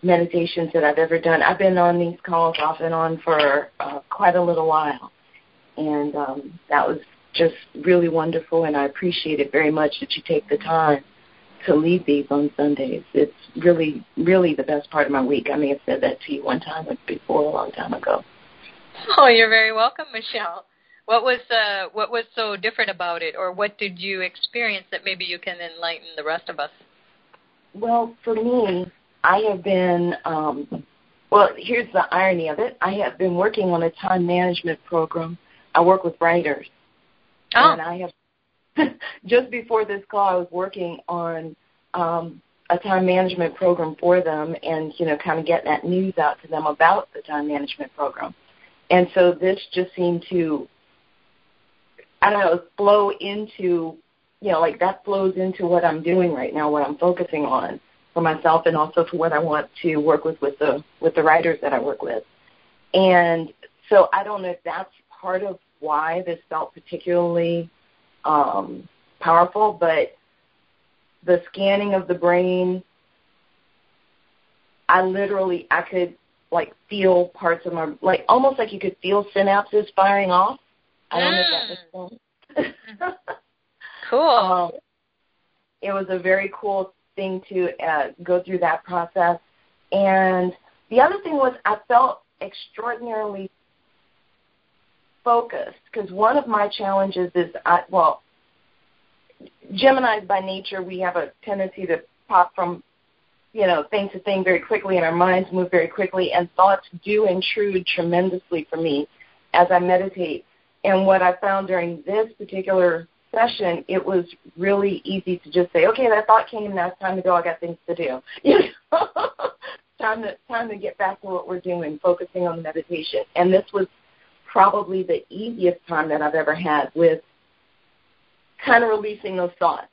meditations that I've ever done. I've been on these calls off and on for quite a little while. And that was just really wonderful, and I appreciate it very much that you take the time to lead these on Sundays. It's really, really the best part of my week. I may have said that to you one time before, a long time ago. Oh, you're very welcome, Michelle. What was so different about it, or what did you experience that maybe you can enlighten the rest of us? Well, for me, I have been, here's the irony of it. I have been working on a time management program. I work with writers. Oh. And I have, just before this call, I was working on a time management program for them and, kind of getting that news out to them about the time management program. And so this just seemed to, flow into, that flows into what I'm doing right now, what I'm focusing on for myself and also for what I want to work with the writers that I work with. And so I don't know if that's part of why this felt particularly powerful, but the scanning of the brain, I could feel parts of my, almost like you could feel synapses firing off. I don't know if that makes sense. Cool. It was a very cool thing to go through that process. And the other thing was I felt extraordinarily focused, because one of my challenges is, Geminis by nature, we have a tendency to pop from, thing to thing very quickly, and our minds move very quickly, and thoughts do intrude tremendously for me as I meditate. And what I found during this particular session, it was really easy to just say, okay, that thought came, now it's time to go, I got things to do. Time to get back to what we're doing, focusing on the meditation. And this was probably the easiest time that I've ever had with kind of releasing those thoughts.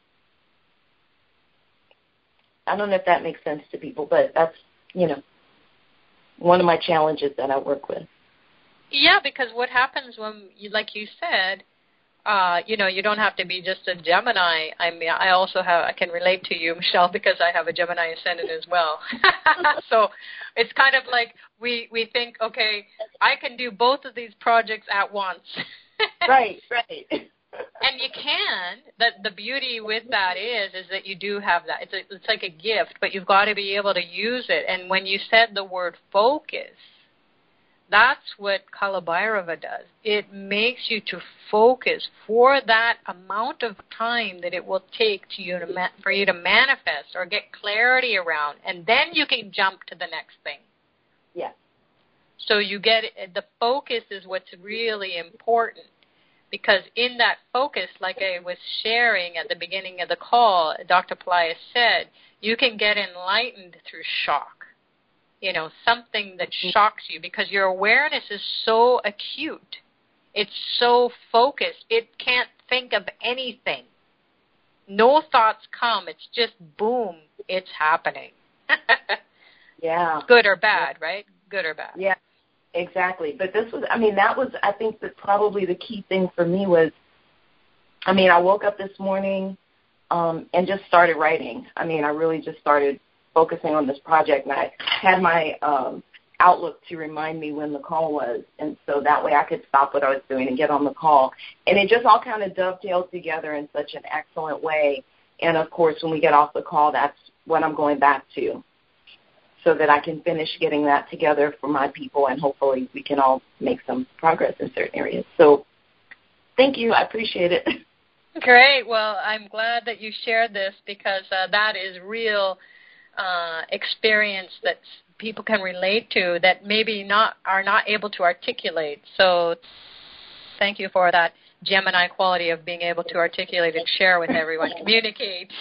I don't know if that makes sense to people, but that's, one of my challenges that I work with. Yeah, because what happens when, like you said, you don't have to be just a Gemini. I mean, I can relate to you, Michelle, because I have a Gemini ascendant as well. So it's kind of like we think, okay, I can do both of these projects at once. Right. And you can. The beauty with that is that you do have that. It's like a gift, but you've got to be able to use it. And when you said the word focus, that's what Kalabhairava does. It makes you to focus for that amount of time that it will take for you to manifest or get clarity around, and then you can jump to the next thing. Yeah. So the focus is what's really important, because in that focus, like I was sharing at the beginning of the call, Dr. Pillai said, you can get enlightened through shock. Something that shocks you, because your awareness is so acute. It's so focused. It can't think of anything. No thoughts come. It's just boom, it's happening. Yeah. Good or bad, right? Good or bad. Yeah, exactly. But that was, I think that probably the key thing for me was, I woke up this morning and just started writing. I really just started focusing on this project, and I had my Outlook to remind me when the call was, and so that way I could stop what I was doing and get on the call. And it just all kind of dovetailed together in such an excellent way. And, of course, when we get off the call, that's what I'm going back to, so that I can finish getting that together for my people, and hopefully we can all make some progress in certain areas. So thank you. I appreciate it. Great. Well, I'm glad that you shared this, because that is real experience that people can relate to, that maybe are not able to articulate. So thank you for that Gemini quality of being able to articulate and share with everyone, communicate.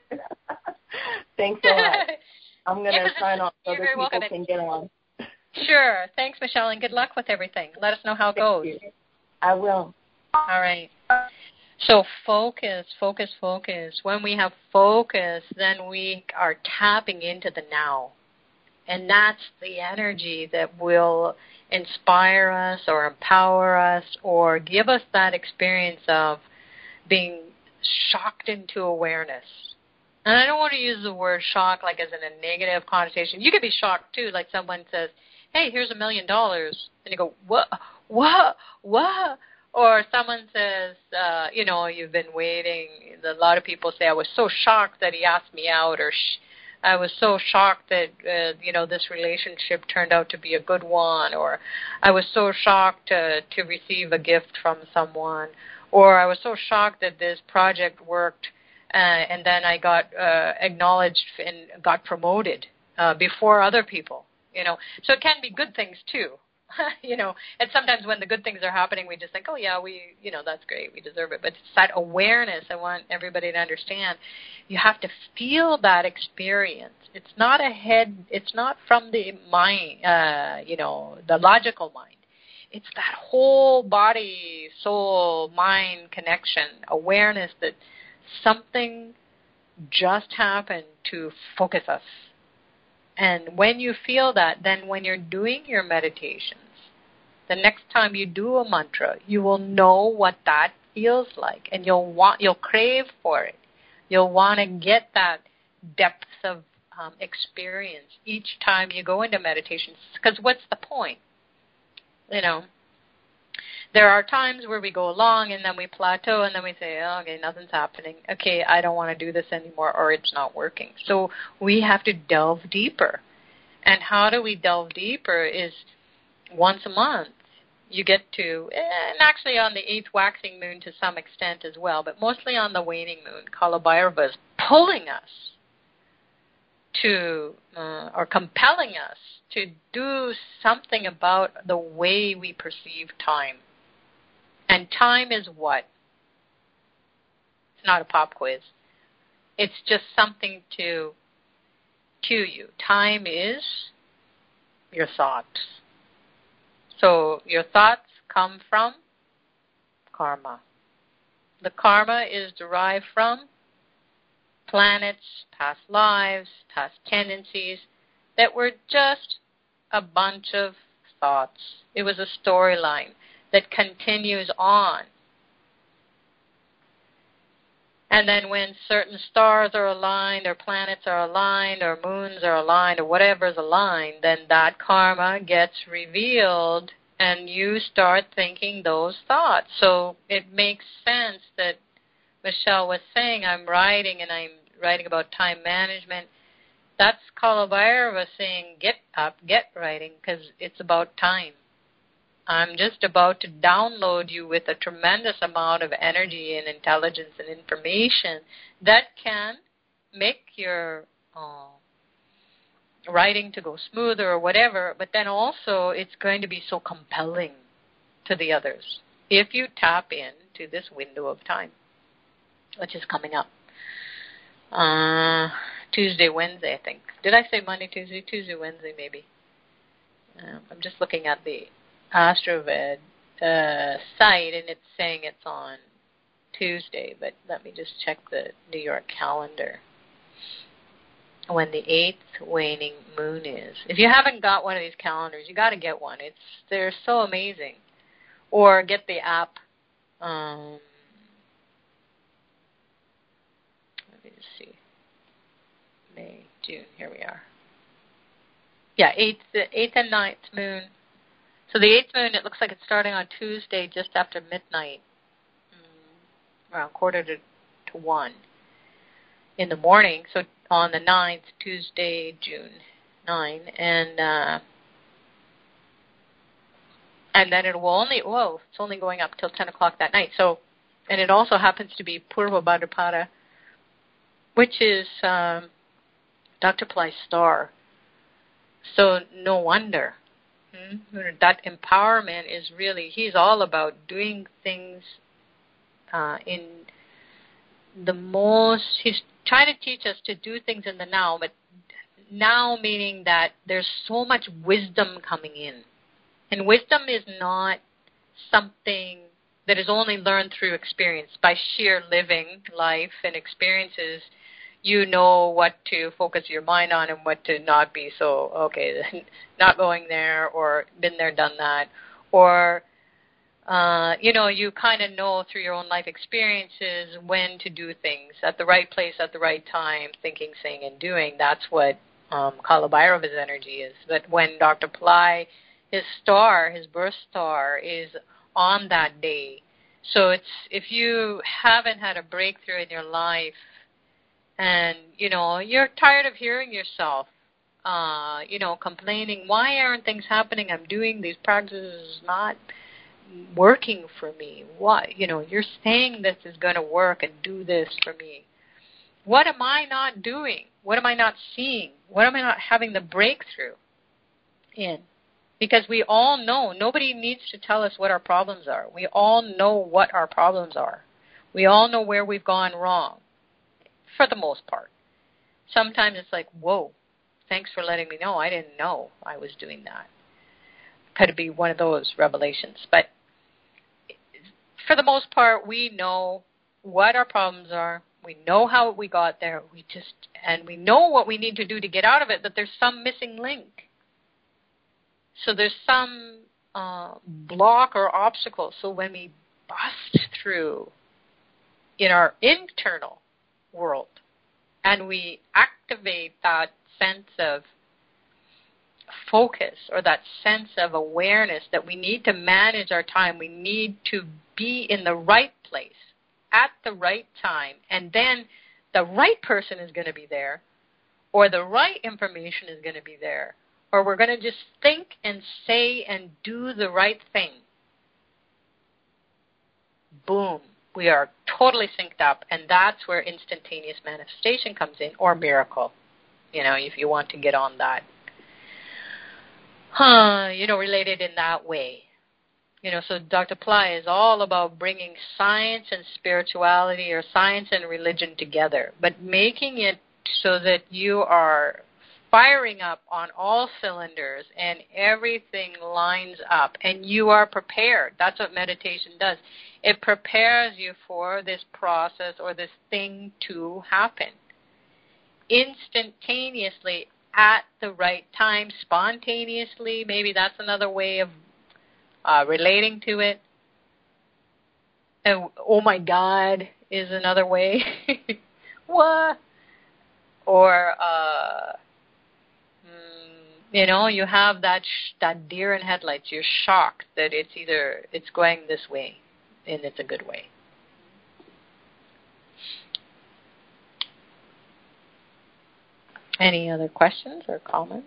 Thanks a lot. I'm going to sign off so that people can get on. Sure. Thanks, Michelle, and good luck with everything. Let us know how it goes. Thank you. I will. All right. So focus. When we have focus, then we are tapping into the now. And that's the energy that will inspire us or empower us or give us that experience of being shocked into awareness. And I don't want to use the word shock like as in a negative connotation. You could be shocked too, like someone says, hey, here's $1 million. And you go, what? Or someone says, you've been waiting. A lot of people say, I was so shocked that he asked me out, or I was so shocked that, this relationship turned out to be a good one, or I was so shocked to receive a gift from someone, or I was so shocked that this project worked, and then I got acknowledged and got promoted before other people, So it can be good things, too. And sometimes when the good things are happening, we just think, oh, yeah, that's great. We deserve it. But it's that awareness I want everybody to understand. You have to feel that experience. It's not it's not from the mind, the logical mind. It's that whole body, soul, mind connection, awareness that something just happened to focus us. And when you feel that, then when you're doing your meditations, the next time you do a mantra, you will know what that feels like, and you'll crave for it. You'll want to get that depth of experience each time you go into meditation. Because what's the point? There are times where we go along and then we plateau and then we say, oh, okay, nothing's happening. Okay, I don't want to do this anymore, or it's not working. So we have to delve deeper. And how do we delve deeper is once a month you get to, and actually on the 8th waxing moon to some extent as well, but mostly on the waning moon, Kalabhairava is pulling us to, or compelling us to do something about the way we perceive time. And time is what? It's not a pop quiz. It's just something to cue you. Time is your thoughts. So your thoughts come from karma. The karma is derived from planets, past lives, past tendencies that were just a bunch of thoughts. It was a storyline that continues on. And then when certain stars are aligned, or planets are aligned, or moons are aligned, or whatever is aligned, then that karma gets revealed and you start thinking those thoughts. So it makes sense that Michelle was saying, I'm writing about time management. That's Kalabhairava saying, get up, get writing, because it's about time. I'm just about to download you with a tremendous amount of energy and intelligence and information that can make your writing to go smoother or whatever, but then also it's going to be so compelling to the others if you tap into this window of time, which is coming up. Tuesday, Wednesday, I think. Did I say Monday, Tuesday? Tuesday, Wednesday, maybe. I'm just looking at the Astroved site, and it's saying it's on Tuesday, but let me just check the New York calendar when the 8th waning moon is. If you haven't got one of these calendars, you got to get one. They're so amazing. Or get the app. Let me just see. May, June, here we are. Yeah, 8th and 9th moon. So the 8th moon, it looks like it's starting on Tuesday just after midnight, around 1:45 in the morning. So on the 9th, Tuesday, June 9, and then it will it's only going up till 10 o'clock that night. So, and it also happens to be Purva Bhadrapada, which is Dr. Ply's star. So no wonder. That empowerment is really, he's all about doing things in the most, he's trying to teach us to do things in the now, but now meaning that there's so much wisdom coming in. And wisdom is not something that is only learned through experience. By sheer living life and experiences, you know what to focus your mind on and what to not be. So, okay, not going there, or been there, done that. Or, you kind of know through your own life experiences when to do things at the right place, at the right time, thinking, saying, and doing. That's what Kalabhairava's energy is. But when Dr. Ply his star, his birth star, is on that day. So if you haven't had a breakthrough in your life, and you're tired of hearing yourself, complaining, why aren't things happening? I'm doing these practices, not working for me. What, you're saying this is going to work and do this for me. What am I not doing? What am I not seeing? What am I not having the breakthrough in? Because we all know, nobody needs to tell us what our problems are. We all know what our problems are. We all know where we've gone wrong, for the most part. Sometimes it's like, whoa, thanks for letting me know. I didn't know I was doing that. Could be one of those revelations. But for the most part, we know what our problems are. We know how we got there. And we know what we need to do to get out of it, but there's some missing link. So there's some block or obstacle. So when we bust through in our internal world and we activate that sense of focus or that sense of awareness that we need to manage our time, we need to be in the right place at the right time, and then the right person is going to be there, or the right information is going to be there, or we're going to just think and say and do the right thing. Boom. We are totally synced up, and that's where instantaneous manifestation comes in, or miracle, if you want to get on that, related in that way. So Dr. Ply is all about bringing science and spirituality, or science and religion together, but making it so that you are firing up on all cylinders and everything lines up and you are prepared. That's what meditation does. It prepares you for this process or this thing to happen instantaneously at the right time, spontaneously. Maybe that's another way of relating to it. And oh my God is another way. What? Or you have that deer in headlights. You're shocked that it's going this way, and it's a good way. Any other questions or comments?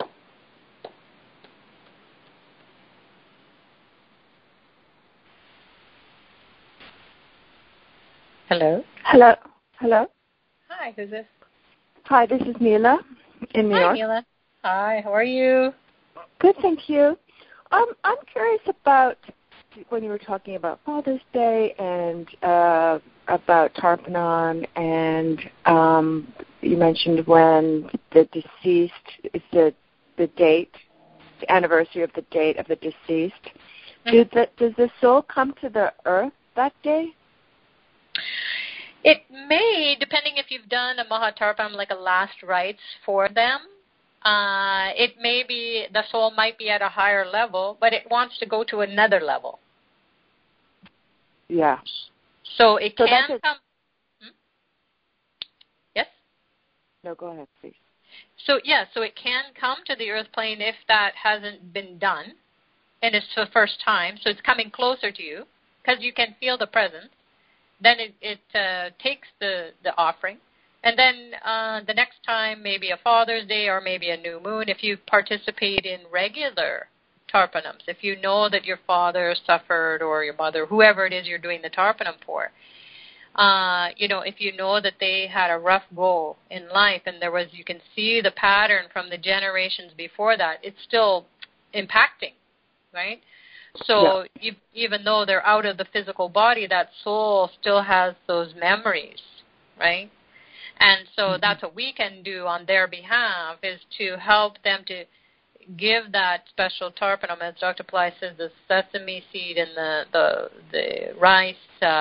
Hello? Hello? Hello? Hi, who's this? Hi, this is Mila in New York. Hi, Mila. Hi, how are you? Good, thank you. I'm curious about when you were talking about Father's Day and about Tarpanon, and you mentioned when the deceased is the date, the anniversary of the date of the deceased. Mm-hmm. Does the soul come to the earth that day? It may, depending if you've done a Mahatarpanam, like a last rites for them. It may be, the soul might be at a higher level, but it wants to go to another level. Yeah. So it can come. Yes? No, go ahead, please. So it can come to the earth plane if that hasn't been done, and it's the first time. So it's coming closer to you because you can feel the presence. Then it takes the offering. And then the next time, maybe a Father's Day or maybe a new moon, if you participate in regular Tarpanams, if you know that your father suffered or your mother, whoever it is you're doing the Tarpanam for, if you know that they had a rough go in life and you can see the pattern from the generations before that, it's still impacting, right? So even though they're out of the physical body, that soul still has those memories, right? And so that's what we can do on their behalf, is to help them to give that special Tarpanam, as Dr. Ply says, the sesame seed and the rice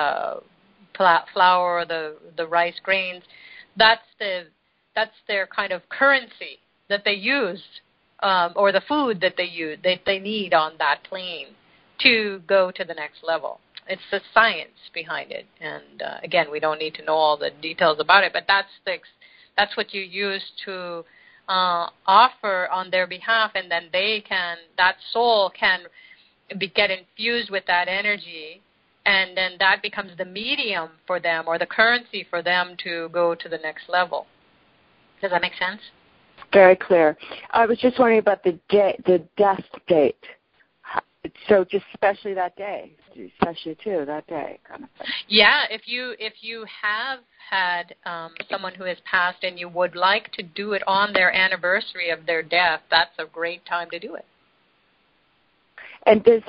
flour, the rice grains. That's their kind of currency that they use, or the food that they need on that plane to go to the next level. It's the science behind it, and again, we don't need to know all the details about it, but that's what you use to offer on their behalf, and then that soul can get infused with that energy, and then that becomes the medium for them or the currency for them to go to the next level. Does that make sense? Very clear. I was just wondering about the death date. So just especially that day, especially too that day, kind of thing. Yeah, if you have had someone who has passed and you would like to do it on their anniversary of their death, that's a great time to do it. And does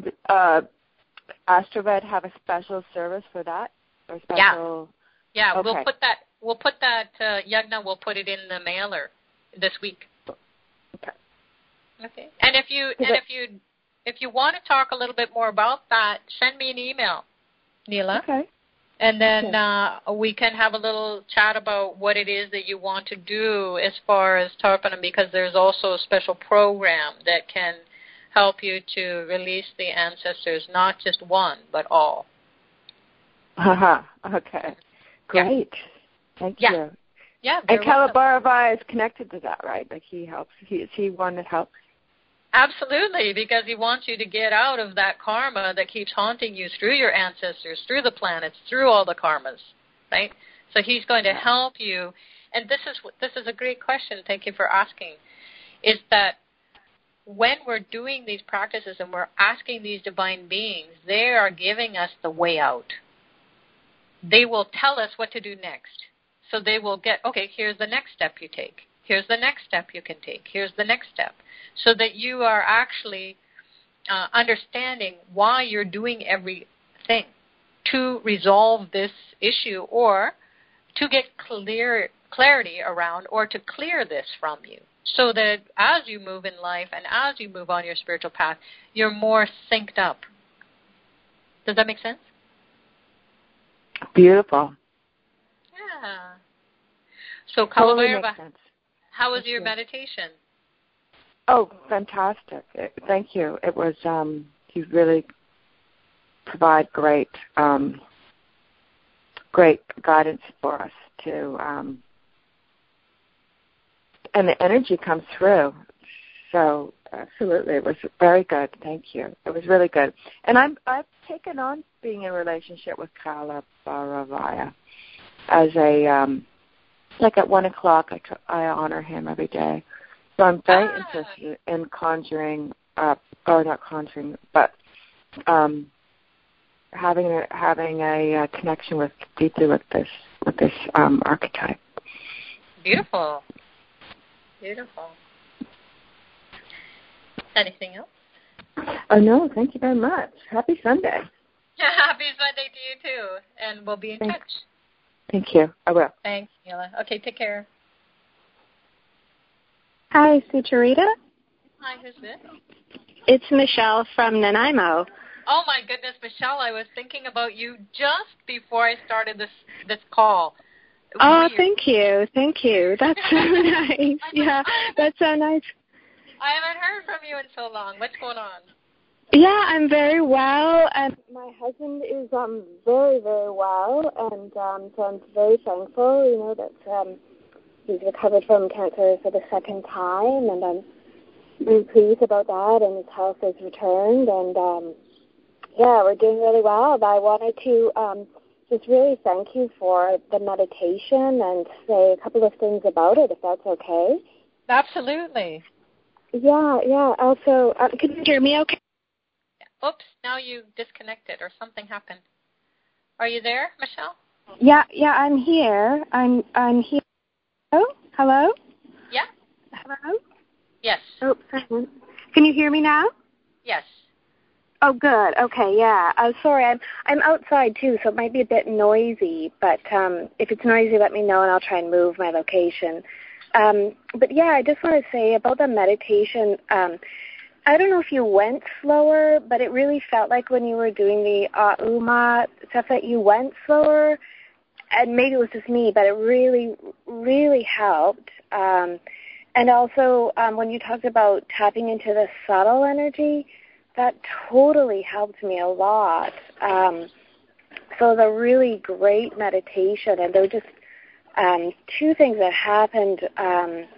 Astrovet have a special service for that? Or special? Yeah. Okay. We'll put that yagna. We'll put it in the mailer this week. Okay. And if you want to talk a little bit more about that, send me an email, Neela. Okay. And then we can have a little chat about what it is that you want to do as far as Tarpanam, because there's also a special program that can help you to release the ancestors, not just one, but all. Okay. Great. Thank you. Yeah, and Kalabhairava is connected to that, right? Like he helps. Is he one that helps? Absolutely, because he wants you to get out of that karma that keeps haunting you through your ancestors, through the planets, through all the karmas, right? So he's going to help you. And this is a great question. Thank you for asking. Is that when we're doing these practices and we're asking these divine beings, they are giving us the way out. They will tell us what to do next. So they will okay, here's the next step you take. Here's the next step you can take. Here's the next step. So that you are actually understanding why you're doing everything to resolve this issue or to get clarity around or to clear this from you. So that as you move in life and as you move on your spiritual path, you're more synced up. Does that make sense? Beautiful. Yeah. So, totally Kalabhairava, how was your meditation? Oh, fantastic. Thank you. It was, you really provide great guidance for us to, and the energy comes through. So, absolutely, it was very good. Thank you. It was really good. And I've taken on being in a relationship with Kalabhairava as a, like at 1 o'clock, I honor him every day. So I'm very interested in conjuring, or not conjuring, but having a connection deeply with this archetype. Beautiful. Anything else? Oh no, thank you very much. Happy Sunday. Happy Sunday to you too, and we'll be in touch. Thank you. I will. Thanks, Neela. Okay, take care. Hi, Sucharita. Hi, who's this? It's Michelle from Nanaimo. Oh my goodness, Michelle, I was thinking about you just before I started this call. Oh, thank you. That's so nice. Yeah, that's so nice. I haven't heard from you in so long. What's going on? Yeah, I'm very well, and my husband is very, very well, and so I'm very thankful, that he's recovered from cancer for the second time, and I'm really pleased about that, and his health has returned, and we're doing really well. But I wanted to just really thank you for the meditation and say a couple of things about it, if that's okay. Absolutely. Yeah. Also, can you hear me okay? Oops, now you disconnected or something happened. Are you there, Michelle? Yeah, I'm here. I'm here. Oh, hello? Yeah. Hello? Yes. Oh, silent. Can you hear me now? Yes. Oh, good. Okay, yeah. Sorry, I'm outside too, so it might be a bit noisy, but if it's noisy, let me know and I'll try and move my location. But yeah, I just want to say about the meditation, I don't know if you went slower, but it really felt like when you were doing the Uma stuff that you went slower, and maybe it was just me, but it really, really helped. And also, when you talked about tapping into the subtle energy, that totally helped me a lot. So the really great meditation, and there were just two things that happened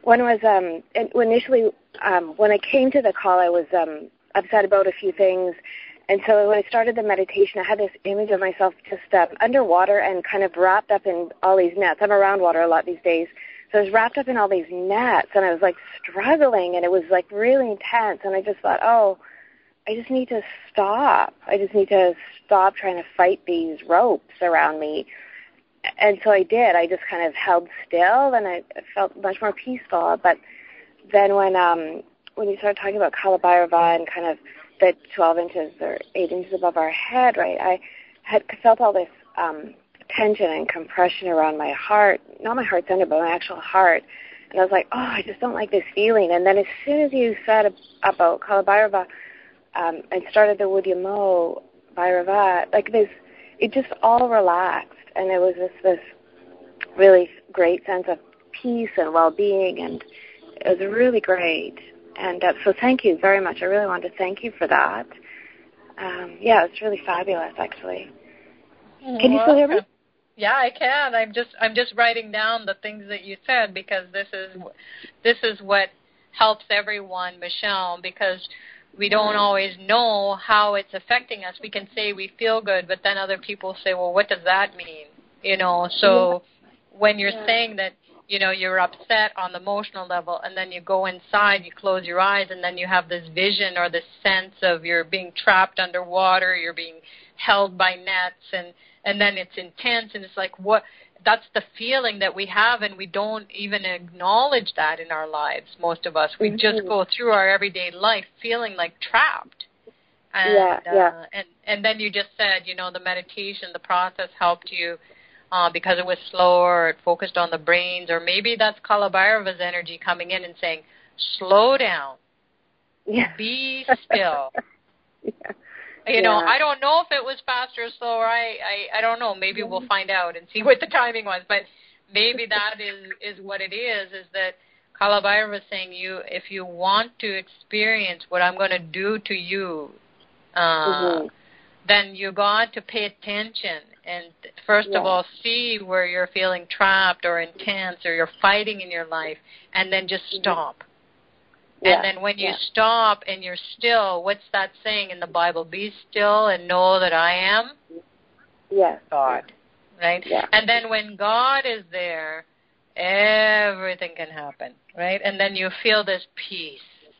One was initially when I came to the call, I was upset about a few things. And so when I started the meditation, I had this image of myself just underwater and kind of wrapped up in all these nets. I'm around water a lot these days. So I was wrapped up in all these nets, and I was, like, struggling, and it was, like, really intense. And I just thought, oh, I just need to stop. I just need to stop trying to fight these ropes around me. And so I did. I just kind of held still, and I felt much more peaceful. But then when you started talking about Kalabhairava and kind of the 12 inches or 8 inches above our head, right, I had felt all this tension and compression around my heart, not my heart center, but my actual heart. And I was like, oh, I just don't like this feeling. And then as soon as you said about Kalabhairava and started the Uddiyamo Bhairava, like this, it just all relaxed. And it was just this really great sense of peace and well-being, and it was really great. And so thank you very much. I really wanted to thank you for that. Yeah, it's really fabulous, actually. Can you still hear me? Yeah, I can. I'm just writing down the things that you said, because this is what helps everyone, Michelle, because we don't always know how it's affecting us. We can say we feel good, but then other people say, well, what does that mean? So when you're saying that, you're upset on the emotional level, and then you go inside, you close your eyes, and then you have this vision or this sense of you're being trapped underwater, you're being held by nets, and then it's intense, and it's like, what? That's the feeling that we have, and we don't even acknowledge that in our lives, most of us. We just go through our everyday life feeling like trapped. And then you just said, the meditation, the process helped you because it was slower, it focused on the brains, or maybe that's Kalabhairava's energy coming in and saying, slow down, be still. I don't know if it was faster or slower. I don't know. Maybe we'll find out and see what the timing was. But maybe that is what it is that Kalabhairava is saying, if you want to experience what I'm going to do to you, then you got to pay attention and first of all see where you're feeling trapped or intense or you're fighting in your life, and then just stop. And then when you stop and you're still, what's that saying in the Bible? Be still and know that I am God. Right? Yeah. And then when God is there, everything can happen. Right? And then you feel this peace.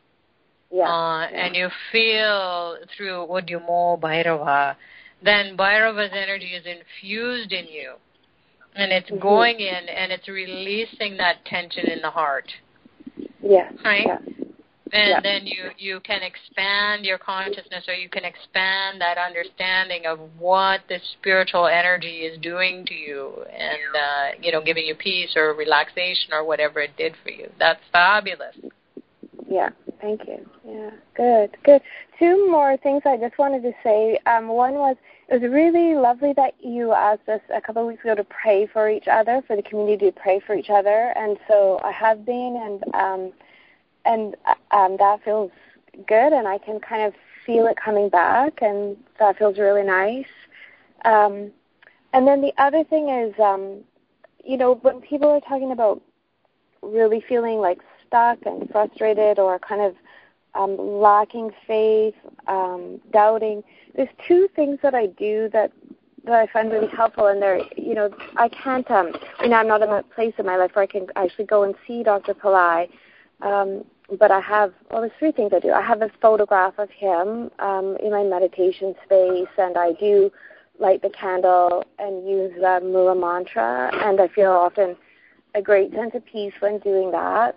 And you feel through Uddiyamo Bhairava, then Bhairava's energy is infused in you. And it's going in and it's releasing that tension in the heart. Right? And then you can expand your consciousness, or you can expand that understanding of what the spiritual energy is doing to you and, giving you peace or relaxation or whatever it did for you. That's fabulous. Yeah, thank you. Yeah, good. Two more things I just wanted to say. One was, it was really lovely that you asked us a couple of weeks ago to pray for each other, for the community to pray for each other. And so I have been, and that feels good, and I can kind of feel it coming back, and that feels really nice. And then the other thing is, when people are talking about really feeling like stuck and frustrated or kind of lacking faith, doubting, there's two things that I do that I find really helpful, and they're, I can't, I'm not in a place in my life where I can actually go and see Dr. Pillai, but I have, there's three things I do. I have a photograph of him in my meditation space, and I do light the candle and use the Mula mantra, and I feel often a great sense of peace when doing that.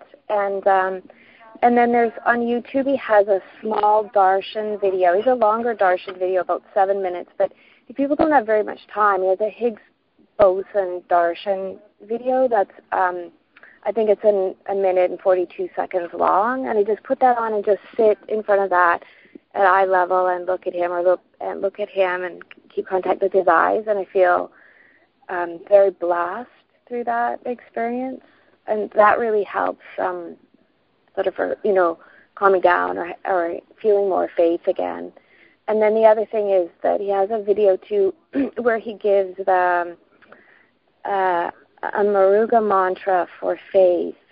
And then there's, on YouTube, he has a small darshan video. He's a longer darshan video, about 7 minutes, but if people don't have very much time, he has a Higgs boson darshan video that's, I think it's a minute and 42 seconds long, and I just put that on and just sit in front of that at eye level and look at him, or look at him and keep contact with his eyes, and I feel very blessed through that experience, and that really helps sort of calming down or feeling more faith again. And then the other thing is that he has a video too where he gives the a Muruga mantra for faith,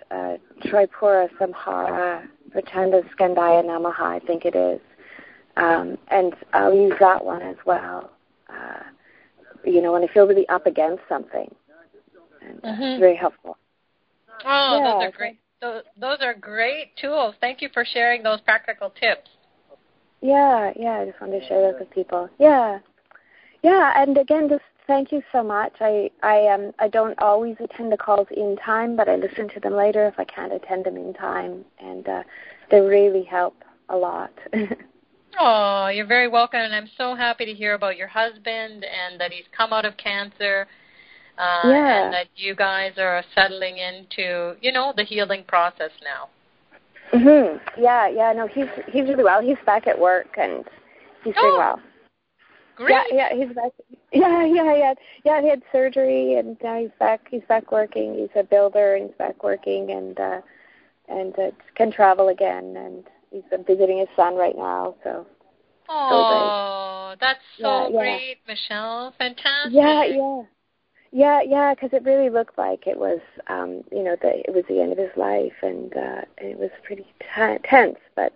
Tripura Samhara Pratanda Skandaya Namaha, I think it is. And I'll use that one as well. When I feel really up against something. And it's very helpful. Oh, those are great. Those are great tools. Thank you for sharing those practical tips. Yeah, I just wanted to share those with people. Yeah, and again, just thank you so much. I don't always attend the calls in time, but I listen to them later if I can't attend them in time, and they really help a lot. Oh, you're very welcome, and I'm so happy to hear about your husband and that he's come out of cancer. And that you guys are settling into, the healing process now. Yeah. No, he's really well. He's back at work and he's doing well. Great. Yeah, he's back. Yeah. He had surgery and now he's back. He's back working. He's a builder and he's back working and can travel again. And he's visiting his son right now. So. Oh, that's so great, Michelle. Fantastic. Yeah, because it really looked like it was, it was the end of his life, and it was pretty tense. But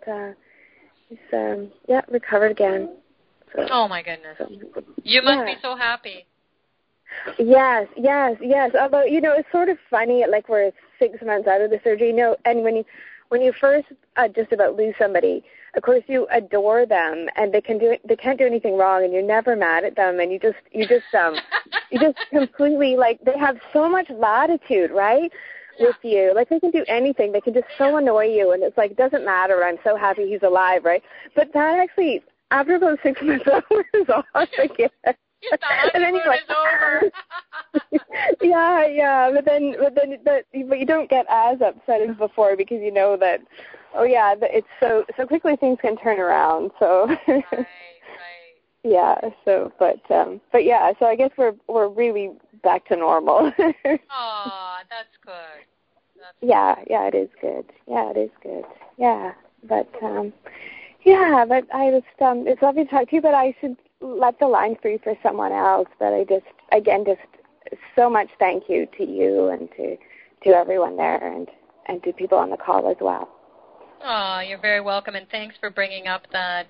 he's recovered again. So, oh my goodness! You must be so happy. Yes. Although it's sort of funny, like we're 6 months out of the surgery, and when you first just about lose somebody, of course you adore them, and they can't do anything wrong, and you're never mad at them, and you just completely, like, they have so much latitude, right, with you. Like, they can do anything. They can just so annoy you, and it's like, it doesn't matter. I'm so happy he's alive, right? But that actually, after about 6 months, wears off again. And then you're like, over. yeah, but you don't get as upset as before because you know that, it's so quickly things can turn around. So right. Yeah. So, but yeah. So I guess we're really back to normal. Oh, that's good. Yeah, it is good. Yeah, it is good. Yeah, but I just it's lovely to talk to you. But I should let the line free for someone else. But I just so much thank you to you and to everyone there and to people on the call as well. Oh, you're very welcome, and thanks for bringing up that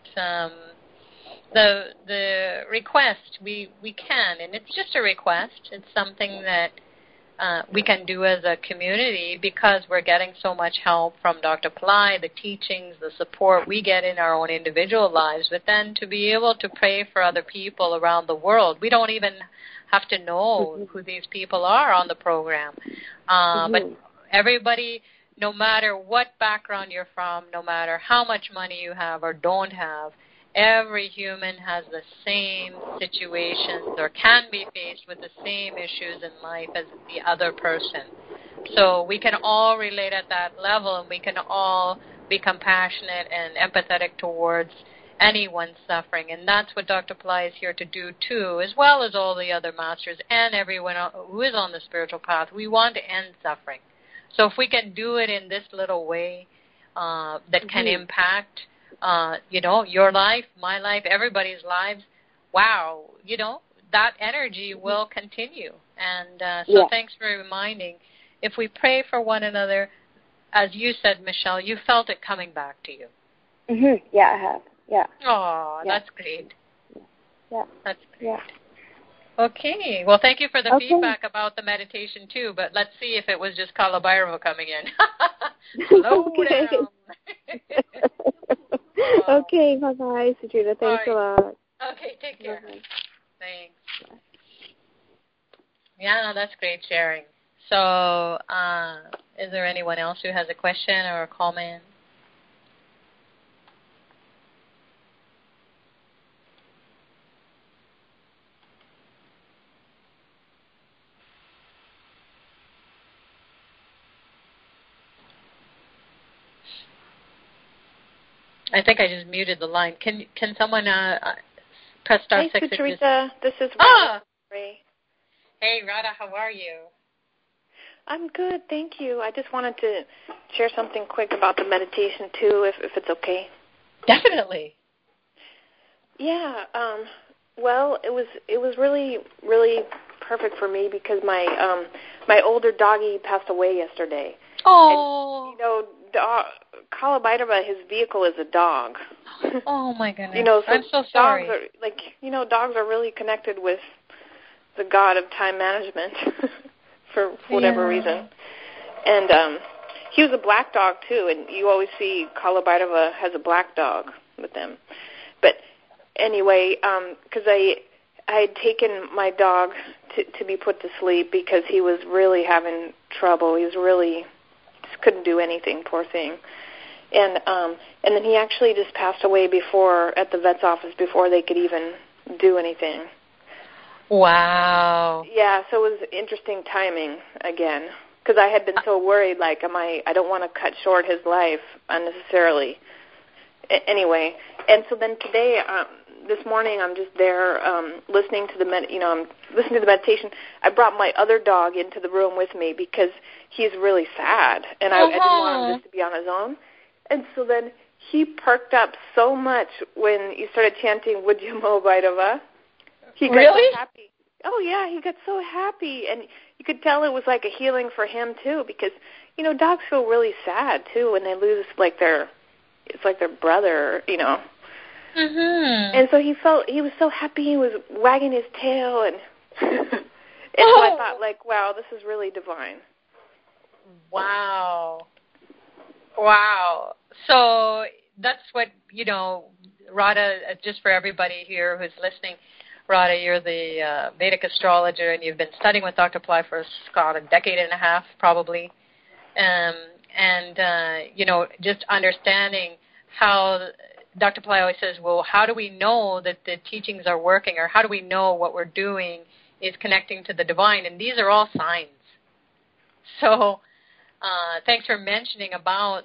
the request. We can, and it's just a request. It's something that we can do as a community because we're getting so much help from Dr. Pillai, the teachings, the support we get in our own individual lives, but then to be able to pray for other people around the world. We don't even have to know who these people are on the program. But everybody, no matter what background you're from, no matter how much money you have or don't have, every human has the same situations or can be faced with the same issues in life as the other person. So we can all relate at that level, and we can all be compassionate and empathetic towards anyone's suffering. And that's what Dr. Pillai is here to do too, as well as all the other masters and everyone who is on the spiritual path. We want to end suffering. So if we can do it in this little way that can impact your life, my life, everybody's lives, wow, that energy will continue. And so thanks for reminding. If we pray for one another, as you said, Michelle, you felt it coming back to you. Yeah, I have. Yeah. Oh, that's great. Yeah. That's great. Yeah. Okay. Well, thank you for the feedback about the meditation, too, but let's see if it was just Kala Bhairava coming in. Slow down. Okay, bye-bye, Sutrita. Thanks a lot. Okay, take care. Bye-bye. Thanks. Yeah, that's great sharing. So is there anyone else who has a question or a comment? I think I just muted the line. Can someone press star 6? Hey, Sutrita. This is Radha. Ray. Hey, Radha, how are you? I'm good, thank you. I just wanted to share something quick about the meditation, too, if it's okay. Definitely. Yeah. Well, it was really, really perfect for me because my older doggy passed away yesterday. Oh. And, Kalabairava, his vehicle is a dog. Oh my goodness. So I'm so sorry. Dogs are really connected with the god of time management for whatever reason. And he was a black dog too, and you always see Kalabairava has a black dog with them. But anyway, because I had taken my dog to be put to sleep because he was really having trouble. He was really just couldn't do anything, poor thing. And then he actually just passed away at the vet's office before they could even do anything. Wow. Yeah, so it was interesting timing again because I had been so worried, like, I don't want to cut short his life unnecessarily. Anyway, and so then today, this morning, I'm just there listening to I'm listening to the meditation. I brought my other dog into the room with me because he's really sad, and I didn't want him just to be on his own. And so then he perked up so much when you started chanting Vujjamo Bhairava. He got so happy. Oh, yeah, he got so happy. And you could tell it was like a healing for him, too, because, dogs feel really sad, too, when they lose, it's like their brother, Mm-hmm. And so he was so happy. He was wagging his tail. And, and so I thought, wow, this is really divine. Wow. Wow. So that's what, Radha, just for everybody here who's listening, Radha, you're the Vedic astrologer, and you've been studying with Dr. Pillai for, Scott, a decade and a half, probably. Just understanding how Dr. Pillai always says, well, how do we know that the teachings are working, or how do we know what we're doing is connecting to the divine? And these are all signs. So thanks for mentioning about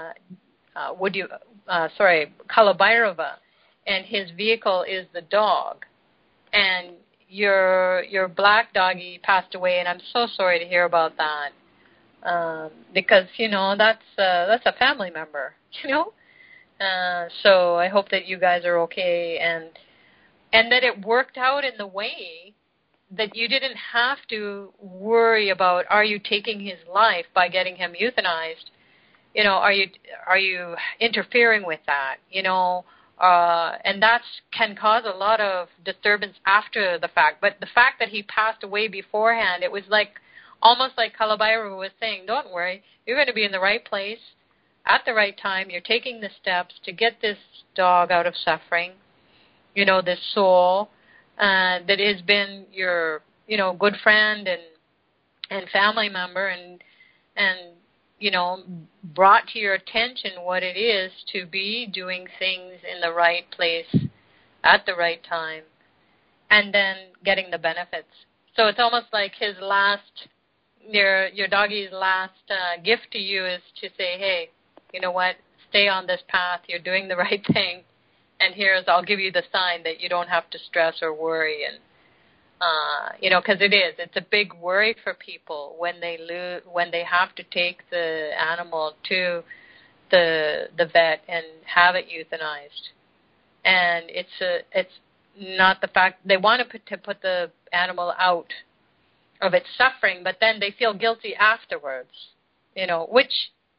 Kalabairava, and his vehicle is the dog. And your black doggy passed away, and I'm so sorry to hear about that. Because that's a family member, So I hope that you guys are okay, and that it worked out in the way that you didn't have to worry about, are you taking his life by getting him euthanized? Are you interfering with that? And that can cause a lot of disturbance after the fact. But the fact that he passed away beforehand, it was almost like Kalabairava was saying, don't worry, you're going to be in the right place at the right time. You're taking the steps to get this dog out of suffering, this soul that has been your, good friend and family member and brought to your attention what it is to be doing things in the right place at the right time and then getting the benefits. So it's almost like his your doggy's last gift to you is to say, hey, you know what, stay on this path, you're doing the right thing, and I'll give you the sign that you don't have to stress or worry. And because it's a big worry for people when they have to take the animal to the vet and have it euthanized. And it's not the fact they want to put the animal out of its suffering, but then they feel guilty afterwards, which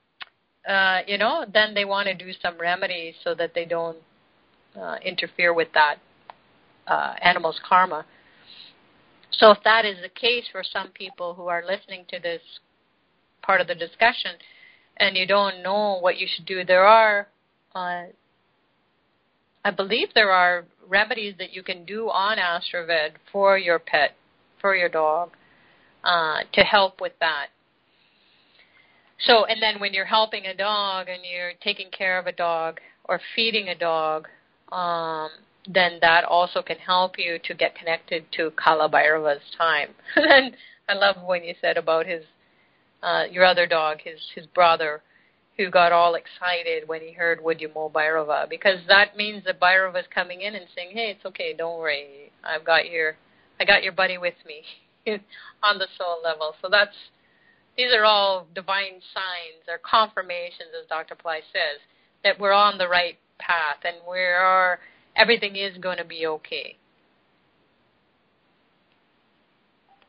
then they want to do some remedies so that they don't interfere with that animal's karma. So if that is the case for some people who are listening to this part of the discussion and you don't know what you should do, there are, I believe there are remedies that you can do on Astroved for your pet, for your dog, to help with that. So, and then when you're helping a dog and you're taking care of a dog or feeding a dog, then that also can help you to get connected to Kalabairava's time. And I love when you said about your other dog, his brother, who got all excited when he heard Vujjamo Bhairava, because that means that Bhairava's coming in and saying, hey, it's okay, don't worry, I got your buddy with me on the soul level. So these are all divine signs or confirmations, as Dr. Pillai says, that we're on the right path and everything is going to be okay.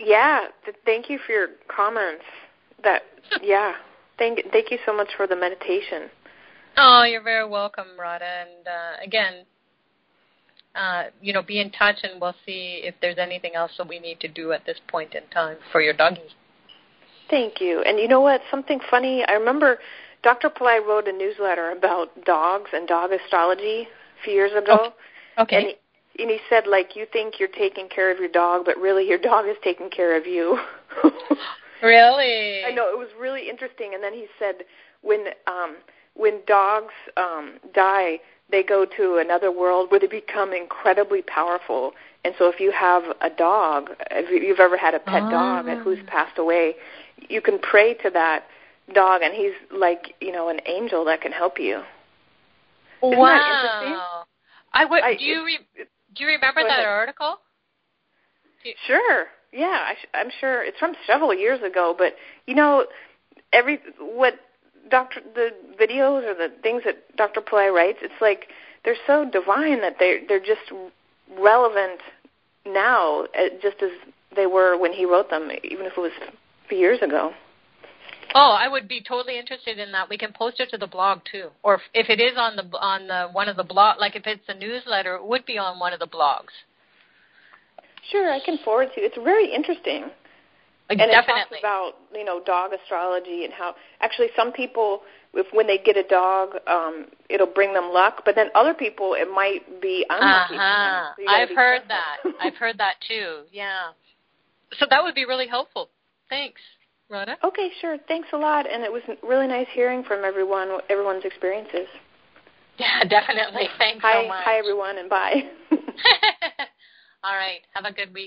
Yeah, thank you for your comments. Yeah, thank you so much for the meditation. Oh, you're very welcome, Radha. And again, be in touch, and we'll see if there's anything else that we need to do at this point in time for your doggy. Thank you. And you know what? Something funny. I remember Dr. Pillai wrote a newsletter about dogs and dog astrology a few years ago. Okay. And he said, like, you think you're taking care of your dog, but really your dog is taking care of you. Really? I know. It was really interesting. And then he said, when dogs die, they go to another world where they become incredibly powerful. And so if you have a dog, if you've ever had a pet dog who's passed away, you can pray to that dog, and he's like, an angel that can help you. Isn't that interesting? Do you remember that article? Sure. Yeah, I'm sure. It's from several years ago, but, the videos or the things that Dr. Pillai writes, it's like they're so divine that they're just relevant now, just as they were when he wrote them, even if it was a few years ago. Oh, I would be totally interested in that. We can post it to the blog too, or if it is on the one of the blog, like if it's a newsletter, it would be on one of the blogs. Sure, I can forward to you. It's very interesting. And definitely. It talks about, dog astrology and how actually some people, when they get a dog, it'll bring them luck, but then other people, it might be unlucky. So I've heard that. I've heard that too, yeah. So that would be really helpful. Thanks, Radha. Okay, sure. Thanks a lot, and it was really nice hearing from everyone's experiences. Yeah, definitely. Thanks so much. Hi, everyone, and bye. All right. Have a good week.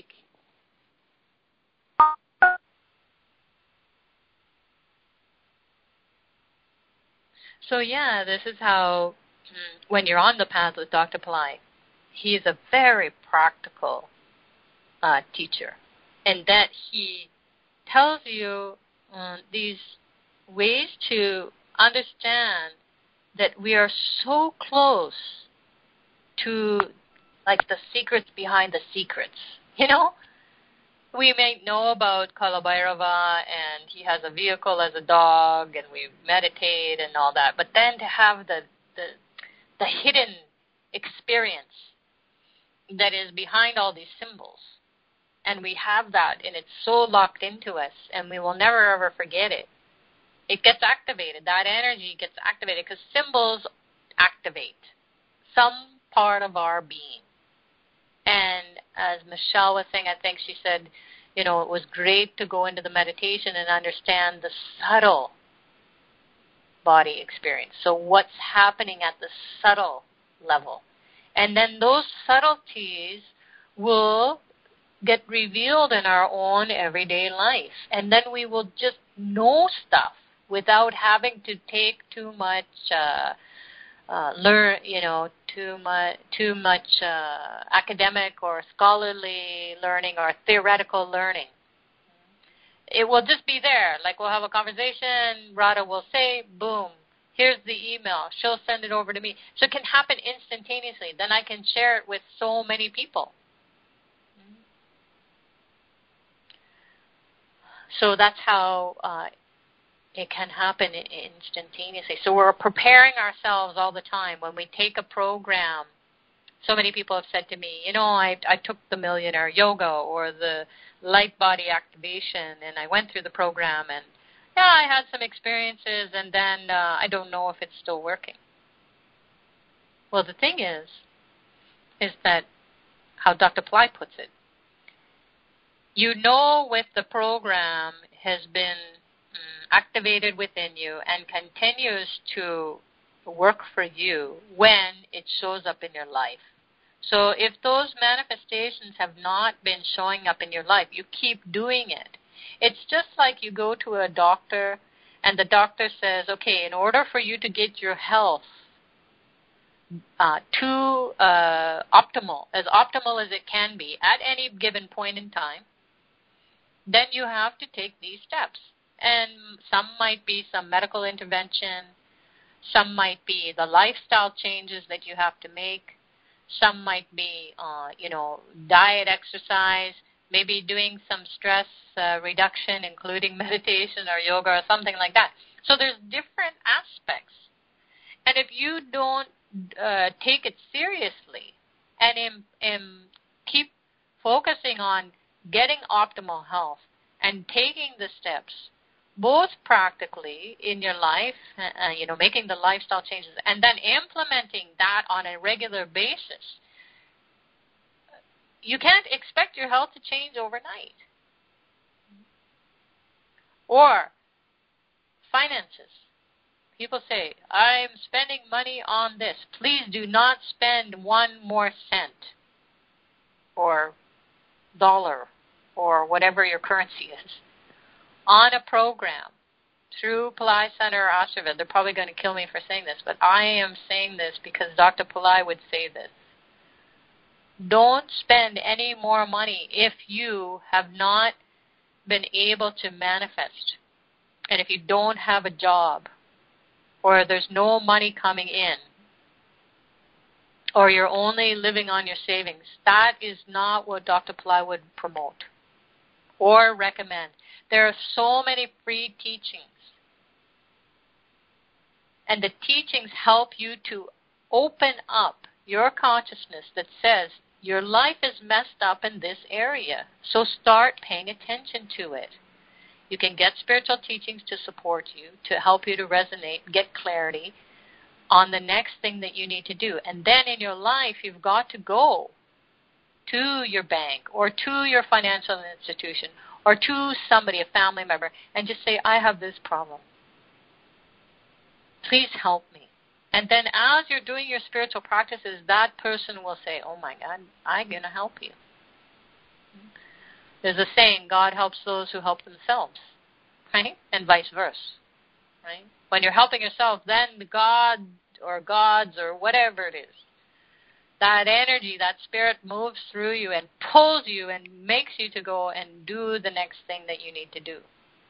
So, yeah, this is how, when you're on the path with Dr. Pillai, he is a very practical teacher, and that he tells you these ways to understand that we are so close to, like, the secrets behind the secrets. We may know about Kalabhairava, and he has a vehicle as a dog, and we meditate and all that, but then to have the hidden experience that is behind all these symbols, and we have that, and it's so locked into us, and we will never, ever forget it. It gets activated. That energy gets activated because symbols activate some part of our being. And as Michelle was saying, I think she said, it was great to go into the meditation and understand the subtle body experience. So what's happening at the subtle level? And then those subtleties will get revealed in our own everyday life. And then we will just know stuff without having to take too much too much academic or scholarly learning or theoretical learning. It will just be there. Like we'll have a conversation, Radha will say, boom, here's the email. She'll send it over to me. So it can happen instantaneously. Then I can share it with so many people. So that's how it can happen instantaneously. So we're preparing ourselves all the time. When we take a program, so many people have said to me, I took the Millionaire Yoga or the Light Body Activation, and I went through the program, and I had some experiences, and then I don't know if it's still working. Well, the thing is that how Dr. Pillai puts it, with the program has been activated within you and continues to work for you when it shows up in your life. So if those manifestations have not been showing up in your life, you keep doing it. It's just like you go to a doctor and the doctor says, okay, in order for you to get your health to optimal as it can be at any given point in time, then you have to take these steps. And some might be some medical intervention. Some might be the lifestyle changes that you have to make. Some might be, diet, exercise. maybe doing some stress reduction, including meditation or yoga or something like that. So there's different aspects. And if you don't take it seriously and keep focusing on getting optimal health and taking the steps, both practically in your life, making the lifestyle changes, and then implementing that on a regular basis, you can't expect your health to change overnight. Or finances. People say, I'm spending money on this. Please do not spend one more cent or dollar or whatever your currency is on a program through Pillai Center or Ashurveda. They're probably going to kill me for saying this, but I am saying this because Dr. Pillai would say this. Don't spend any more money if you have not been able to manifest, and if you don't have a job, or there's no money coming in, or you're only living on your savings. That is not what Dr. Pillai would promote or recommend. There are so many free teachings, and the teachings help you to open up your consciousness that says your life is messed up in this area, so start paying attention to it. You can get spiritual teachings to support you, to help you to resonate, get clarity on the next thing that you need to do. And then in your life, you've got to go to your bank or to your financial institution or to somebody, a family member, and just say, I have this problem. Please help me. And then as you're doing your spiritual practices, that person will say, oh my God, I'm going to help you. There's a saying, God helps those who help themselves, right? And vice versa, right? When you're helping yourself, then God or gods or whatever it is, that energy, that spirit moves through you and pulls you and makes you to go and do the next thing that you need to do.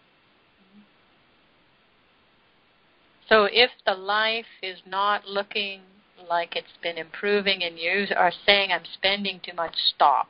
So if the life is not looking like it's been improving and you are saying, I'm spending too much, stop.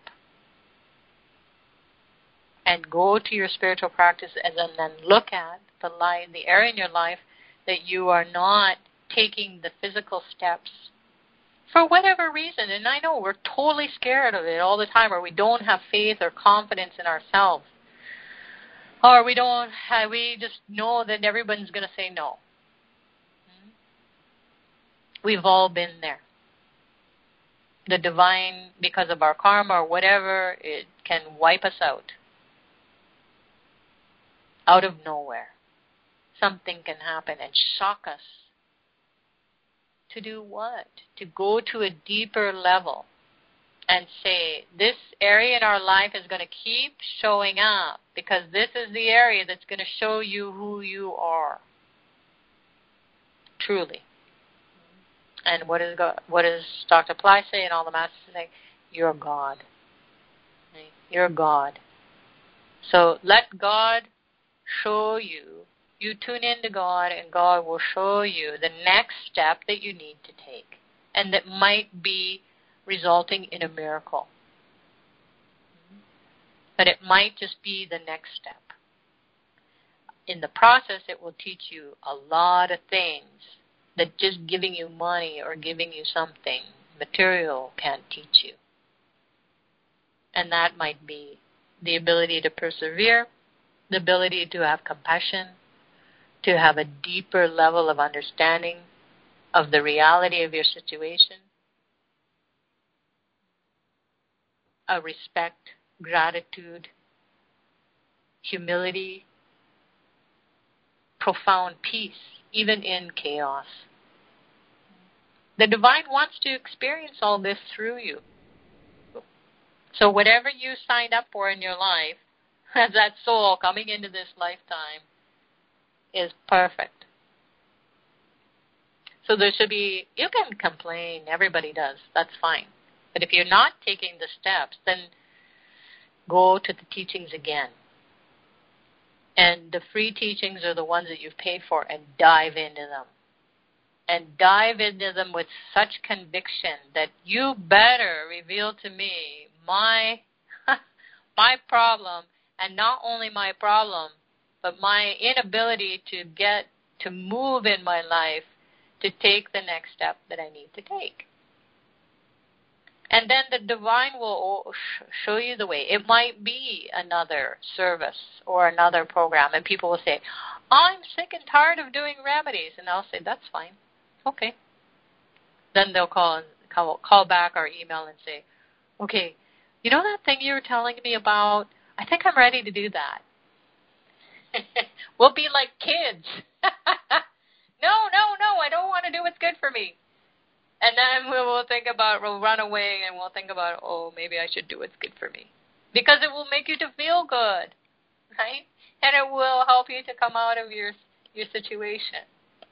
And go to your spiritual practice and then look at the area in your life that you are not taking the physical steps for whatever reason. And I know we're totally scared of it all the time, or we don't have faith or confidence in ourselves. Or we just know that everyone's going to say no. We've all been there. The divine, because of our karma or whatever, it can wipe us out of nowhere. Something can happen and shock us. To do what? To go to a deeper level and say, this area in our life is going to keep showing up because this is the area that's going to show you who you are. Truly. And what does Dr. Pillai say and all the masters say? You're God. Right? You're God. So let God show you. You tune into God, and God will show you the next step that you need to take, and that might be resulting in a miracle. But it might just be the next step. In the process, it will teach you a lot of things that just giving you money or giving you something material can't teach you. And that might be the ability to persevere, the ability to have compassion, to have a deeper level of understanding of the reality of your situation, a respect, gratitude, humility, profound peace, even in chaos. The divine wants to experience all this through you. So whatever you signed up for in your life, as that soul coming into this lifetime, is perfect. So there should be, you can complain, everybody does, that's fine. But if you're not taking the steps, then go to the teachings again. And the free teachings are the ones that you've paid for, and dive into them. And dive into them with such conviction that you better reveal to me my my problem, and not only my problem, but my inability to move in my life to take the next step that I need to take. And then the divine will show you the way. It might be another service or another program, and people will say, I'm sick and tired of doing remedies. And I'll say, that's fine. Okay. Then they'll call back or email and say, okay, you know that thing you were telling me about? I think I'm ready to do that. We'll be like kids. No, I don't want to do what's good for me. And then we'll run away and we'll think about, oh, maybe I should do what's good for me. Because it will make you to feel good, right? And it will help you to come out of your situation.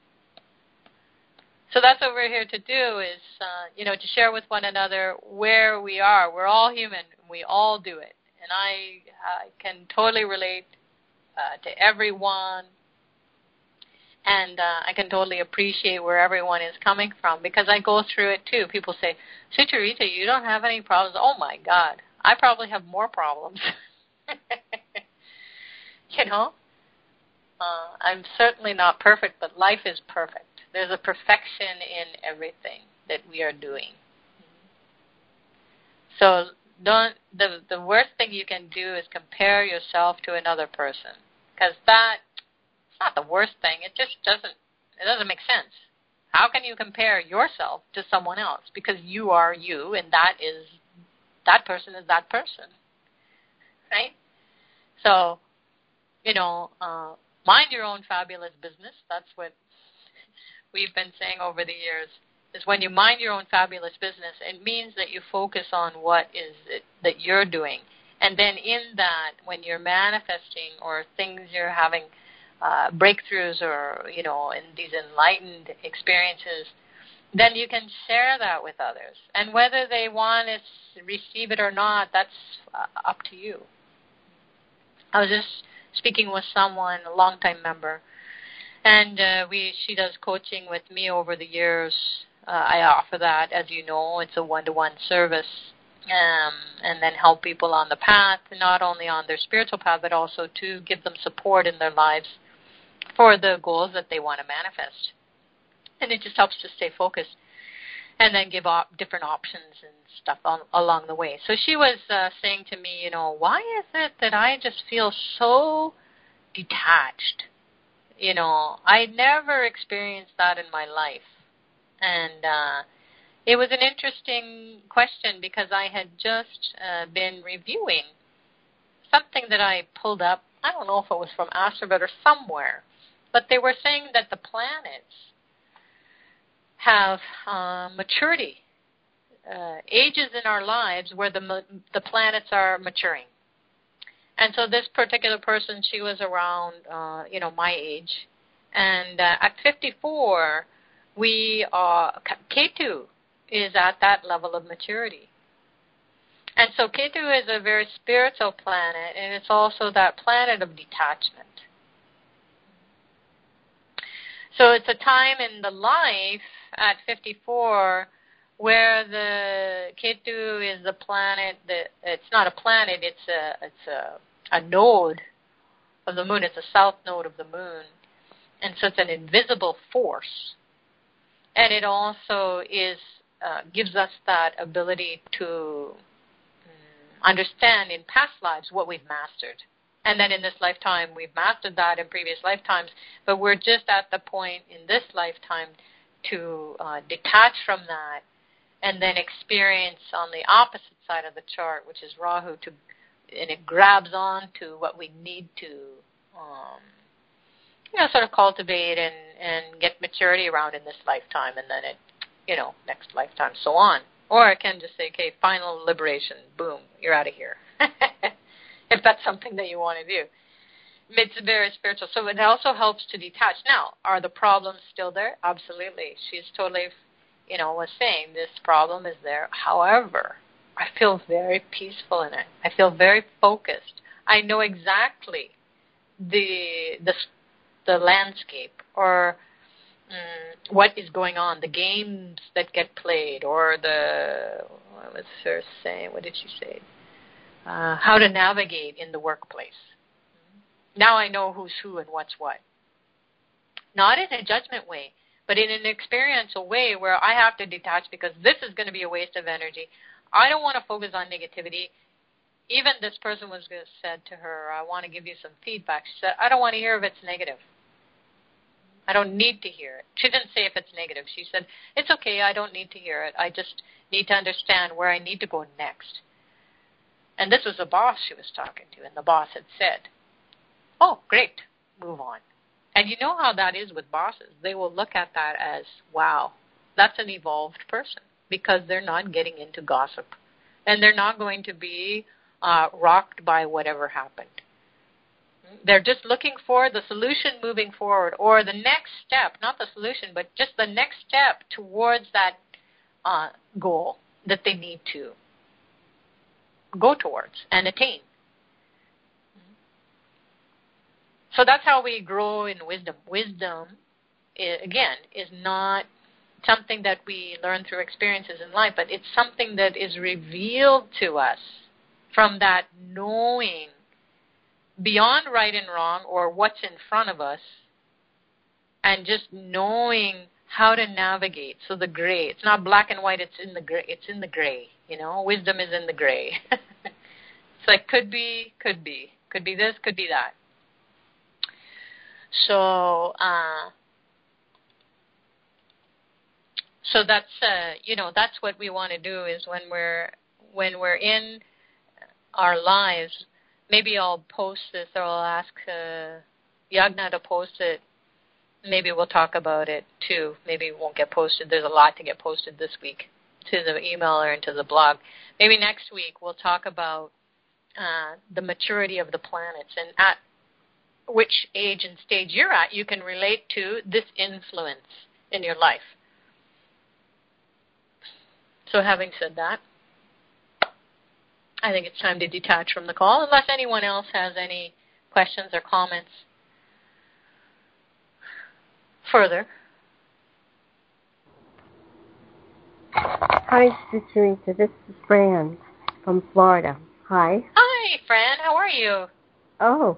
So that's what we're here to do is, to share with one another where we are. We're all human. We all do it. And I can totally relate to everyone. And I can totally appreciate where everyone is coming from because I go through it too. People say, Sister Rita, you don't have any problems. Oh, my God. I probably have more problems. I'm certainly not perfect, but life is perfect. There's a perfection in everything that we are doing. So the worst thing you can do is compare yourself to another person because it's not the worst thing. It just doesn't make sense. How can you compare yourself to someone else? Because you are you, and that person is that person, right? So, mind your own fabulous business. That's what we've been saying over the years. Is when you mind your own fabulous business, it means that you focus on what is it that you're doing, and then in that, when you're manifesting or things you're having. Breakthroughs or, in these enlightened experiences, then you can share that with others. And whether they want to receive it or not, that's up to you. I was just speaking with someone, a longtime member, and she does coaching with me over the years. I offer that, as you know, it's a one-to-one service, and then help people on the path, not only on their spiritual path, but also to give them support in their lives for the goals that they want to manifest. And it just helps to stay focused and then give different options and stuff along the way. So she was saying to me, why is it that I just feel so detached? I never experienced that in my life. And it was an interesting question because I had just been reviewing something that I pulled up. I don't know if it was from Astrobot or somewhere. But they were saying that the planets have maturity, ages in our lives where the planets are maturing. And so this particular person, she was around, my age. And at 54, Ketu is at that level of maturity. And so Ketu is a very spiritual planet, and it's also that planet of detachment. So it's a time in the life at 54 where the Ketu is the planet that it's not a planet, it's a node of the moon. It's a south node of the moon, and so it's an invisible force. And it also gives us that ability to understand in past lives what we've mastered. And then in this lifetime, we've mastered that in previous lifetimes, but we're just at the point in this lifetime to detach from that and then experience on the opposite side of the chart, which is Rahu, and it grabs on to what we need to, sort of cultivate and get maturity around in this lifetime, and then next lifetime, so on. Or it can just say, okay, final liberation, boom, you're out of here. If that's something that you want to do. It's very spiritual. So it also helps to detach. Now, are the problems still there? Absolutely. She's totally, was saying this problem is there. However, I feel very peaceful in it. I feel very focused. I know exactly the landscape or what is going on, the games that get played, or what was her saying? What did she say? how to navigate in the workplace. Now I know who's who and what's what. Not in a judgment way, but in an experiential way where I have to detach because this is going to be a waste of energy. I don't want to focus on negativity. Even this person said to her, I want to give you some feedback. She said, I don't want to hear if it's negative. I don't need to hear it. She didn't say if it's negative. She said, it's okay, I don't need to hear it. I just need to understand where I need to go next. And this was the boss she was talking to, and the boss had said, oh, great, move on. And you know how that is with bosses. They will look at that as, wow, that's an evolved person because they're not getting into gossip. And they're not going to be rocked by whatever happened. They're just looking for the solution moving forward or the next step, not the solution, but just the next step towards that goal that they need to go towards and attain. So that's how we grow in wisdom. Wisdom, again, is not something that we learn through experiences in life, but it's something that is revealed to us from that knowing beyond right and wrong or what's in front of us and just knowing how to navigate. So the gray, it's not black and white, it's in the gray. It's in the gray, you know. Wisdom is in the gray. It's like could be this, could be that. So that's that's what we want to do is when we're in our lives. Maybe I'll post this, or I'll ask Yagna to post it. Maybe we'll talk about it too. Maybe it won't get posted. There's a lot to get posted this week to the email or into the blog. Maybe next week we'll talk about the maturity of the planets and at which age and stage you're at, you can relate to this influence in your life. So having said that, I think it's time to detach from the call, unless anyone else has any questions or comments further. Hi, Sister Teresa. This is Fran from Florida. Hi. Hi, Fran. How are you? Oh.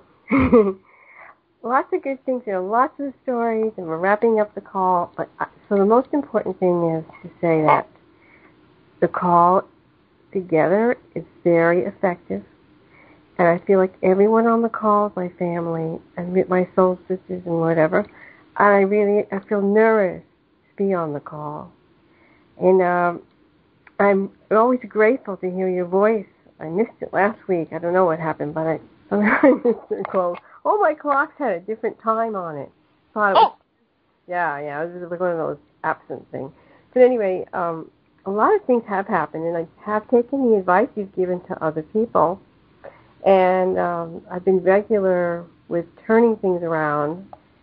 Lots of good things here, lots of stories, and we're wrapping up the call. But so the most important thing is to say that the call together is very effective, and I feel like everyone on the call is my family and my soul sisters and whatever. And I feel nourished to be on the call, and I'm always grateful to hear your voice. I missed it last week. I don't know what happened, but I missed the call. All my clocks had a different time on it. Yeah, it was like one of those absent things. But anyway, a lot of things have happened, and I have taken the advice you've given to other people, and I've been regular with turning things around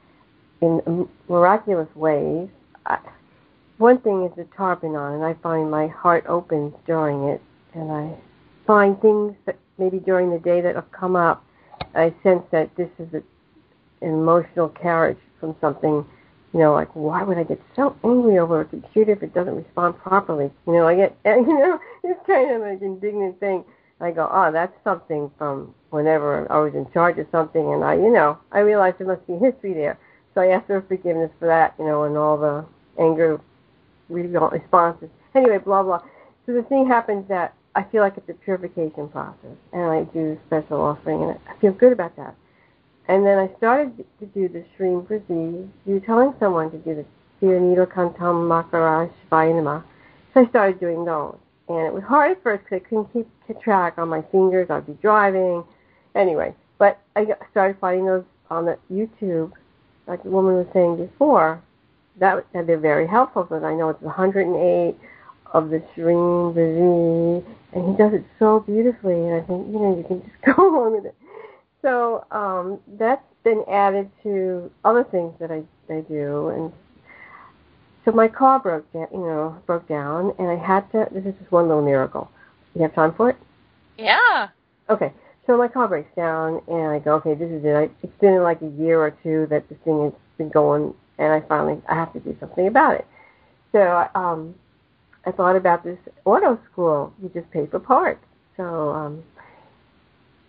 in miraculous ways. One thing is the Tarpanon, and I find my heart opens during it, and I find things that maybe during the day that have come up, I sense that this is an emotional carriage from something, like why would I get so angry over a computer if it doesn't respond properly? I get, it's kind of like an indignant thing. I go, oh, that's something from whenever I was in charge of something, and I realized there must be history there. So I asked for forgiveness for that, and all the anger responses. Anyway, blah, blah. So the thing happens that I feel like it's a purification process, and I do special offering, and I feel good about that. And then I started to do the Shreem Prazi. You were telling someone to do the Siranito Kantam Makaraj Vainama. So I started doing those. And it was hard at first because I couldn't keep track on my fingers. I'd be driving. Anyway, but I started finding those on the YouTube, like the woman was saying before. That they're very helpful because I know it's 108 of the Shreem Prazi, and he does it so beautifully, and I think, you can just go on with it. So that's been added to other things that I do, and so my car broke down, and I had to, this is just one little miracle. You have time for it? Yeah. Okay, so my car breaks down, and I go, okay, this is it. It's been like a year or two that this thing has been going, and I have to do something about it. So I thought about this auto school. You just pay for parts. So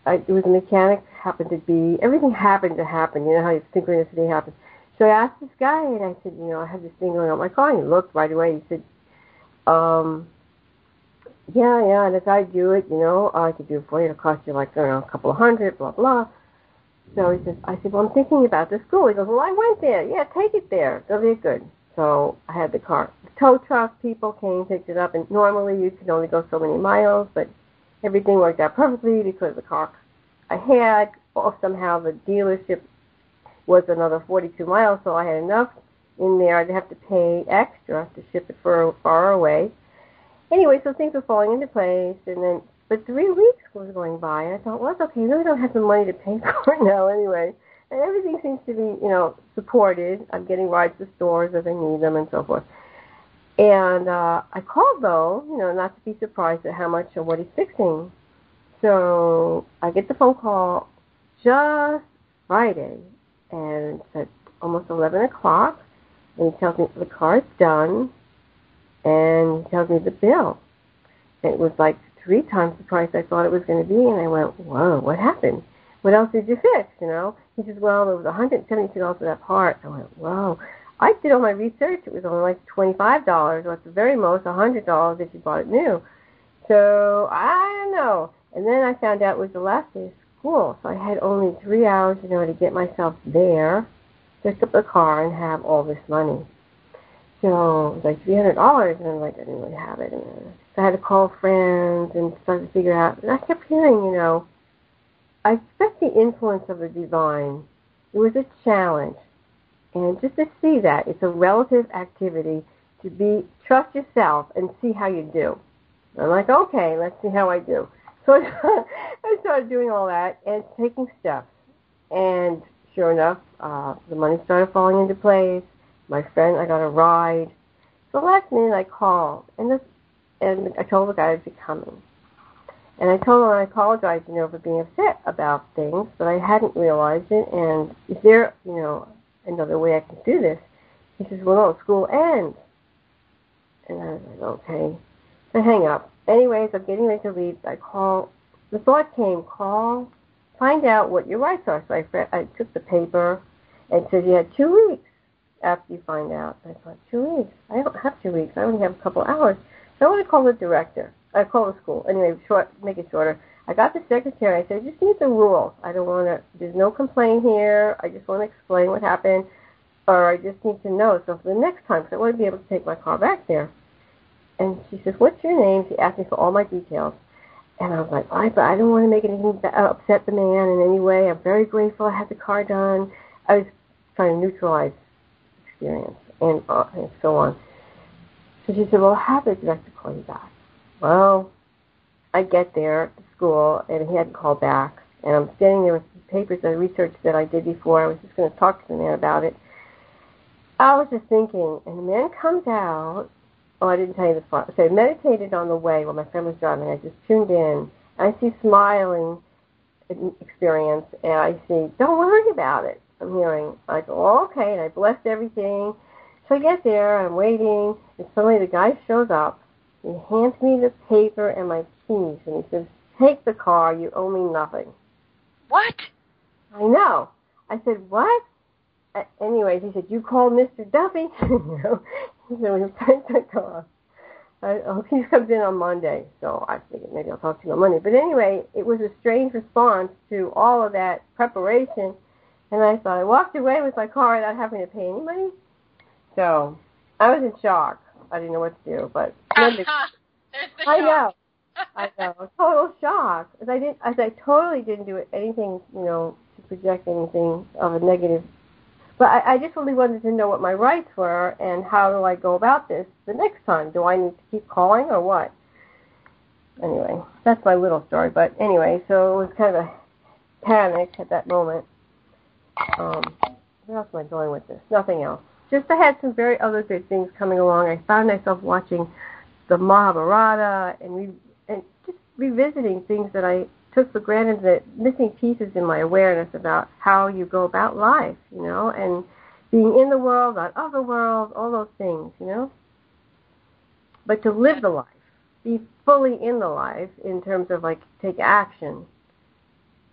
it was a mechanic, everything happened to happen. You know how synchronicity happens. So I asked this guy, and I said, I have this thing going on my car. And he looked right away. He said, yeah, and if I do it, I could do it for you. It'll cost you like, a couple of $100, blah, blah. So I said, well, I'm thinking about the school. He goes, well, I went there. Yeah, take it there. They'll be good. So I had the car. The tow truck people came, picked it up, and normally you can only go so many miles, but everything worked out perfectly because the car I had, somehow the dealership was another 42 miles, so I had enough in there. I'd have to pay extra to ship it far away. Anyway, so things were falling into place, but 3 weeks was going by, and I thought, well, it's okay. I really don't have the money to pay for it now anyway. And everything seems to be, supported. I'm getting rides to stores as I need them and so forth. And I called, though, not to be surprised at how much or what he's fixing. So I get the phone call just Friday, and it's at almost 11 o'clock, and he tells me the car is done, and he tells me the bill. It was like 3 times the price I thought it was going to be, and I went, whoa, what happened? What else did you fix, He says, well, there was $172 for that part. I went, whoa. I did all my research. It was only like $25, or at the very most $100 if you bought it new. So, I don't know. And then I found out it was the last day of school, so I had only 3 hours, to get myself there, pick up the car, and have all this money. So it was like $300, and I'm like, I didn't really have it. And so I had to call friends and start to figure out. And I kept hearing, I expect the influence of the divine. It was a challenge. And just to see that, it's a relative activity to trust yourself and see how you do. I'm like, okay, let's see how I do. So I started doing all that and taking steps. And sure enough, the money started falling into place. My friend, I got a ride. So last minute I called, and I told the guy I'd be coming. And I told him I apologized, for being upset about things, but I hadn't realized it. And is there, another way I can do this? He says, well, no, school ends. And I was like, okay. So I hang up. Anyways, I'm getting ready to leave. The thought came, find out what your rights are. So I took the paper and it said you had 2 weeks after you find out. I thought, 2 weeks? I don't have 2 weeks. I only have a couple hours. So I want to call the director. I called the school. Anyway, make it shorter. I got the secretary. I said, I just need the rules. I don't want to, there's no complaint here. I just want to explain what happened, or I just need to know. So for the next time, because I want to be able to take my car back there. And she says, what's your name? She asked me for all my details. And I was like, but I don't want to make anything upset the man in any way. I'm very grateful I had the car done. I was trying to neutralize experience and so on. So she said, well, have the director call you back. Well, I get there at the school, and he hadn't called back. And I'm standing there with the papers and research that I did before. I was just going to talk to the man about it. I was just thinking, and the man comes out. Oh, I didn't tell you this part. So I meditated on the way while my friend was driving. I just tuned in. I see smiling experience, and I see, don't worry about it. I'm hearing, I go, oh, okay, and I blessed everything. So I get there, I'm waiting, and suddenly the guy shows up. He hands me the paper and my keys, and he says, take the car, you owe me nothing. What? I know. I said, what? Anyways, he said, you called Mr. Duffy? He said, we'll take the car. He comes in on Monday, so I figured maybe I'll talk to him on Monday. But anyway, it was a strange response to all of that preparation, and I thought I walked away with my car without having to pay any money. So I was in shock. I didn't know what to do, but There's the shock. I know, total shock. As I totally didn't do anything, to project anything of a negative. But I just really wanted to know what my rights were and how do I go about this the next time. Do I need to keep calling or what? Anyway, that's my little story. But anyway, so it was kind of a panic at that moment. Where else am I going with this? Nothing else. Just I had some very other good things coming along. I found myself watching the Mahabharata and just revisiting things that I took for granted, that missing pieces in my awareness about how you go about life, and being in the world, not of the world, all those things, But to live the life, be fully in the life in terms of take action.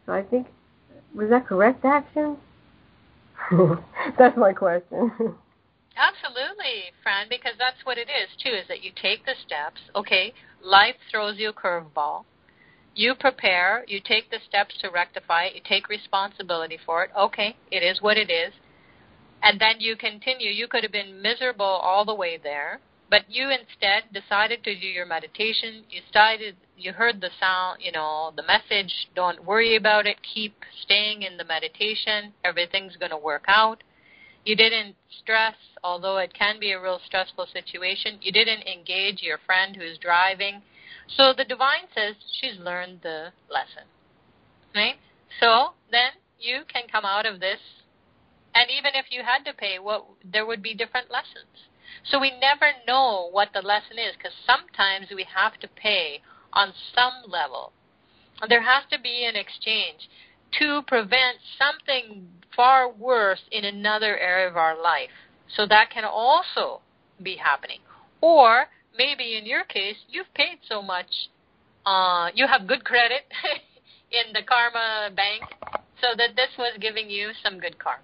So I think, was that correct action? That's my question. Absolutely, Fran, because that's what it is, too, is that you take the steps. Okay, life throws you a curveball. You prepare. You take the steps to rectify it. You take responsibility for it. Okay, it is what it is. And then you continue. You could have been miserable all the way there, but you instead decided to do your meditation. You heard the sound, the message. Don't worry about it. Keep staying in the meditation. Everything's going to work out. You didn't stress, although it can be a real stressful situation. You didn't engage your friend who's driving. So the divine says she's learned the lesson, right? So then you can come out of this, and even if you had to pay, there would be different lessons. So we never know what the lesson is, because sometimes we have to pay on some level. There has to be an exchange to prevent something far worse in another area of our life. So that can also be happening. Or maybe in your case, you've paid so much, you have good credit in the karma bank, so that this was giving you some good karma.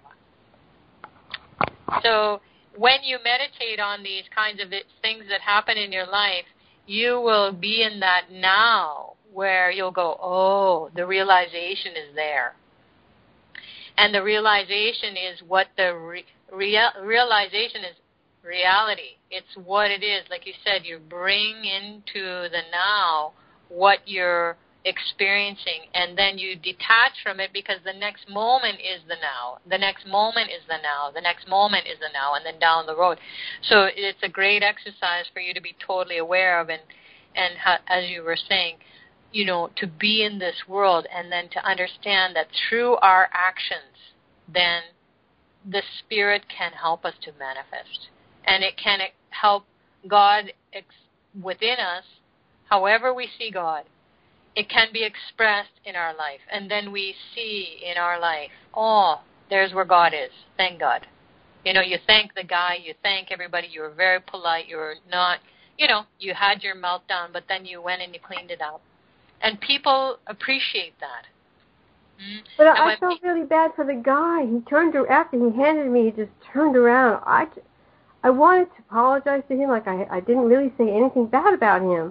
So when you meditate on these kinds of things that happen in your life, you will be in that now where you'll go, oh, the realization is there. And the realization is what the realization is reality. It's what it is. Like you said, you bring into the now what you're experiencing, and then you detach from it, because the next moment is the now. The next moment is the now. The next moment is the now, and then down the road. So it's a great exercise for you to be totally aware of, and as you were saying, to be in this world, and then to understand that through our actions, then the Spirit can help us to manifest. And it can help God within us, however we see God. It can be expressed in our life. And then we see in our life, oh, there's where God is. Thank God. You thank the guy, you thank everybody, you were very polite, you were not, you had your meltdown, but then you went and you cleaned it up. And people appreciate that. But I felt really bad for the guy. He turned after he handed me. He just turned around. I wanted to apologize to him, like I didn't really say anything bad about him.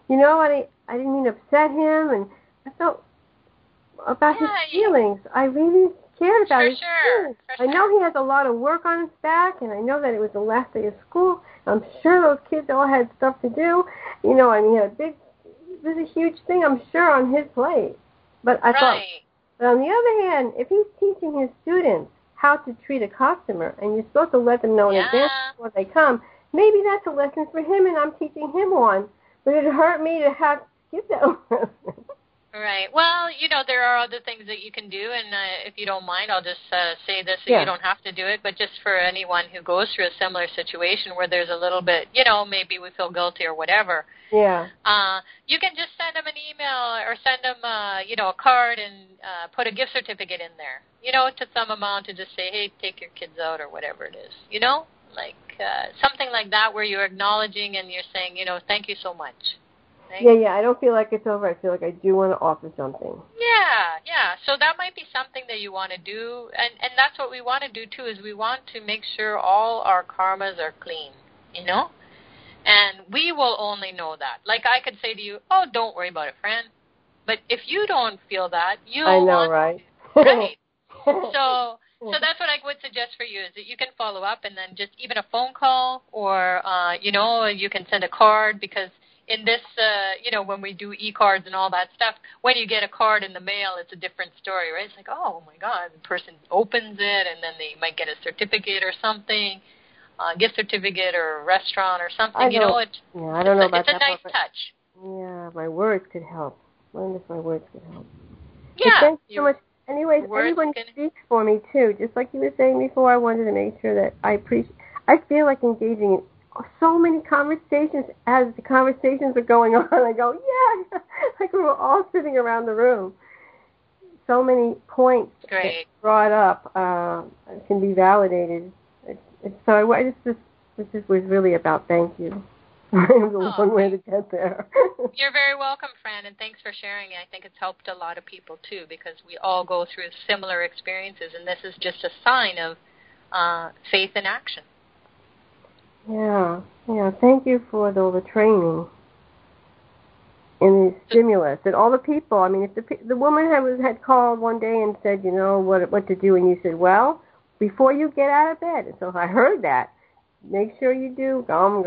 I didn't mean to upset him, and I felt about his feelings. I really cared about his feelings. I know he has a lot of work on his back, and I know that it was the last day of school. I'm sure those kids all had stuff to do. He had it was a huge thing, I'm sure, on his plate. But I thought, but on the other hand, if he's teaching his students how to treat a customer, and you're supposed to let them know in advance before they come, maybe that's a lesson for him, and I'm teaching him one. But it hurt me to have to skip that lesson. Right. Well, there are other things that you can do, and if you don't mind, I'll just say this, so you don't have to do it, but just for anyone who goes through a similar situation where there's a little bit, maybe we feel guilty or whatever. Yeah. You can just send them an email or send them, a card and put a gift certificate in there, to some amount, to just say, hey, take your kids out or whatever it is, like something like that, where you're acknowledging and you're saying, thank you so much. Right? Yeah, I don't feel like it's over. I feel like I do want to offer something. Yeah. So that might be something that you want to do, and that's what we want to do too, is we want to make sure all our karmas are clean, and we will only know that. Like I could say to you, oh, don't worry about it, friend. But if you don't feel that, I know, right? Right. So that's what I would suggest for you, is that you can follow up, and then just even a phone call, or, you can send a card, because in this, when we do e-cards and all that stuff, when you get a card in the mail, it's a different story, right? It's like, oh, my God, the person opens it, and then they might get a certificate or something, a gift certificate or a restaurant or something. I don't know about that. It's a nice touch. Yeah, my words could help. I wonder if my words could help. Yeah. Thanks so much. Anyways, everyone speaks for me, too. Just like you were saying before, I wanted to make sure that I feel like engaging in so many conversations as the conversations are going on. I go, yeah, like we were all sitting around the room. So many points brought up can be validated. So this was really about thank you. It was a long way to get there. You're very welcome, Fran, and thanks for sharing. I think it's helped a lot of people, too, because we all go through similar experiences, and this is just a sign of faith in action. Yeah. Thank you for all the training and the stimulus. And all the people, I mean, if the woman had called one day and said, what to do, and you said, well, before you get out of bed. And so I heard that. Make sure you do, and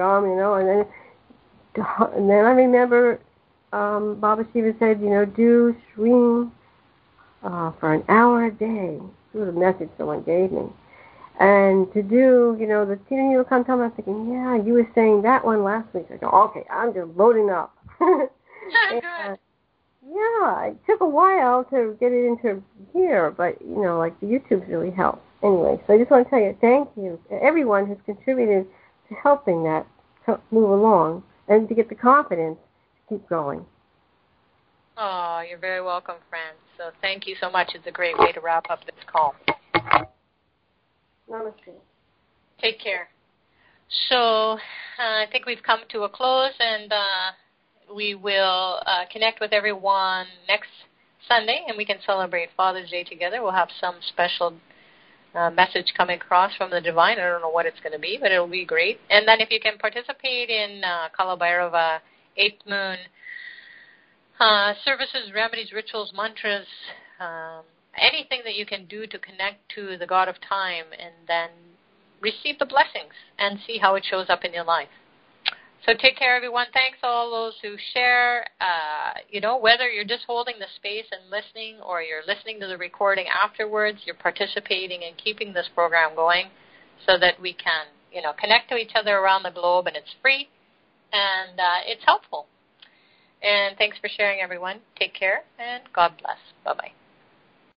then I remember Baba Shiva said, do Shreem for an hour a day. It was a message someone gave me. And to do, the Tina Nila I'm thinking, yeah, you were saying that one last week. I go, okay, I'm just loading up. Good. Yeah, it took a while to get it into here, but, like the YouTube's really helped. Anyway, so I just want to tell you, thank you. Everyone who's contributed to helping that move along and to get the confidence to keep going. Oh, you're very welcome, Fran. So thank you so much. It's a great way to wrap up this call. Namaste. Take care. So I think we've come to a close, and we will connect with everyone next Sunday, and we can celebrate Father's Day together. We'll have some special message coming across from the Divine. I don't know what it's going to be, but it'll be great. And then if you can participate in Kala Bhairava 8th Moon services, remedies, rituals, mantras, anything that you can do to connect to the God of Time, and then receive the blessings and see how it shows up in your life. So take care, everyone. Thanks to all those who share. Whether you're just holding the space and listening or you're listening to the recording afterwards, you're participating in keeping this program going so that we can, connect to each other around the globe, and it's free and it's helpful. And thanks for sharing, everyone. Take care, and God bless. Bye-bye.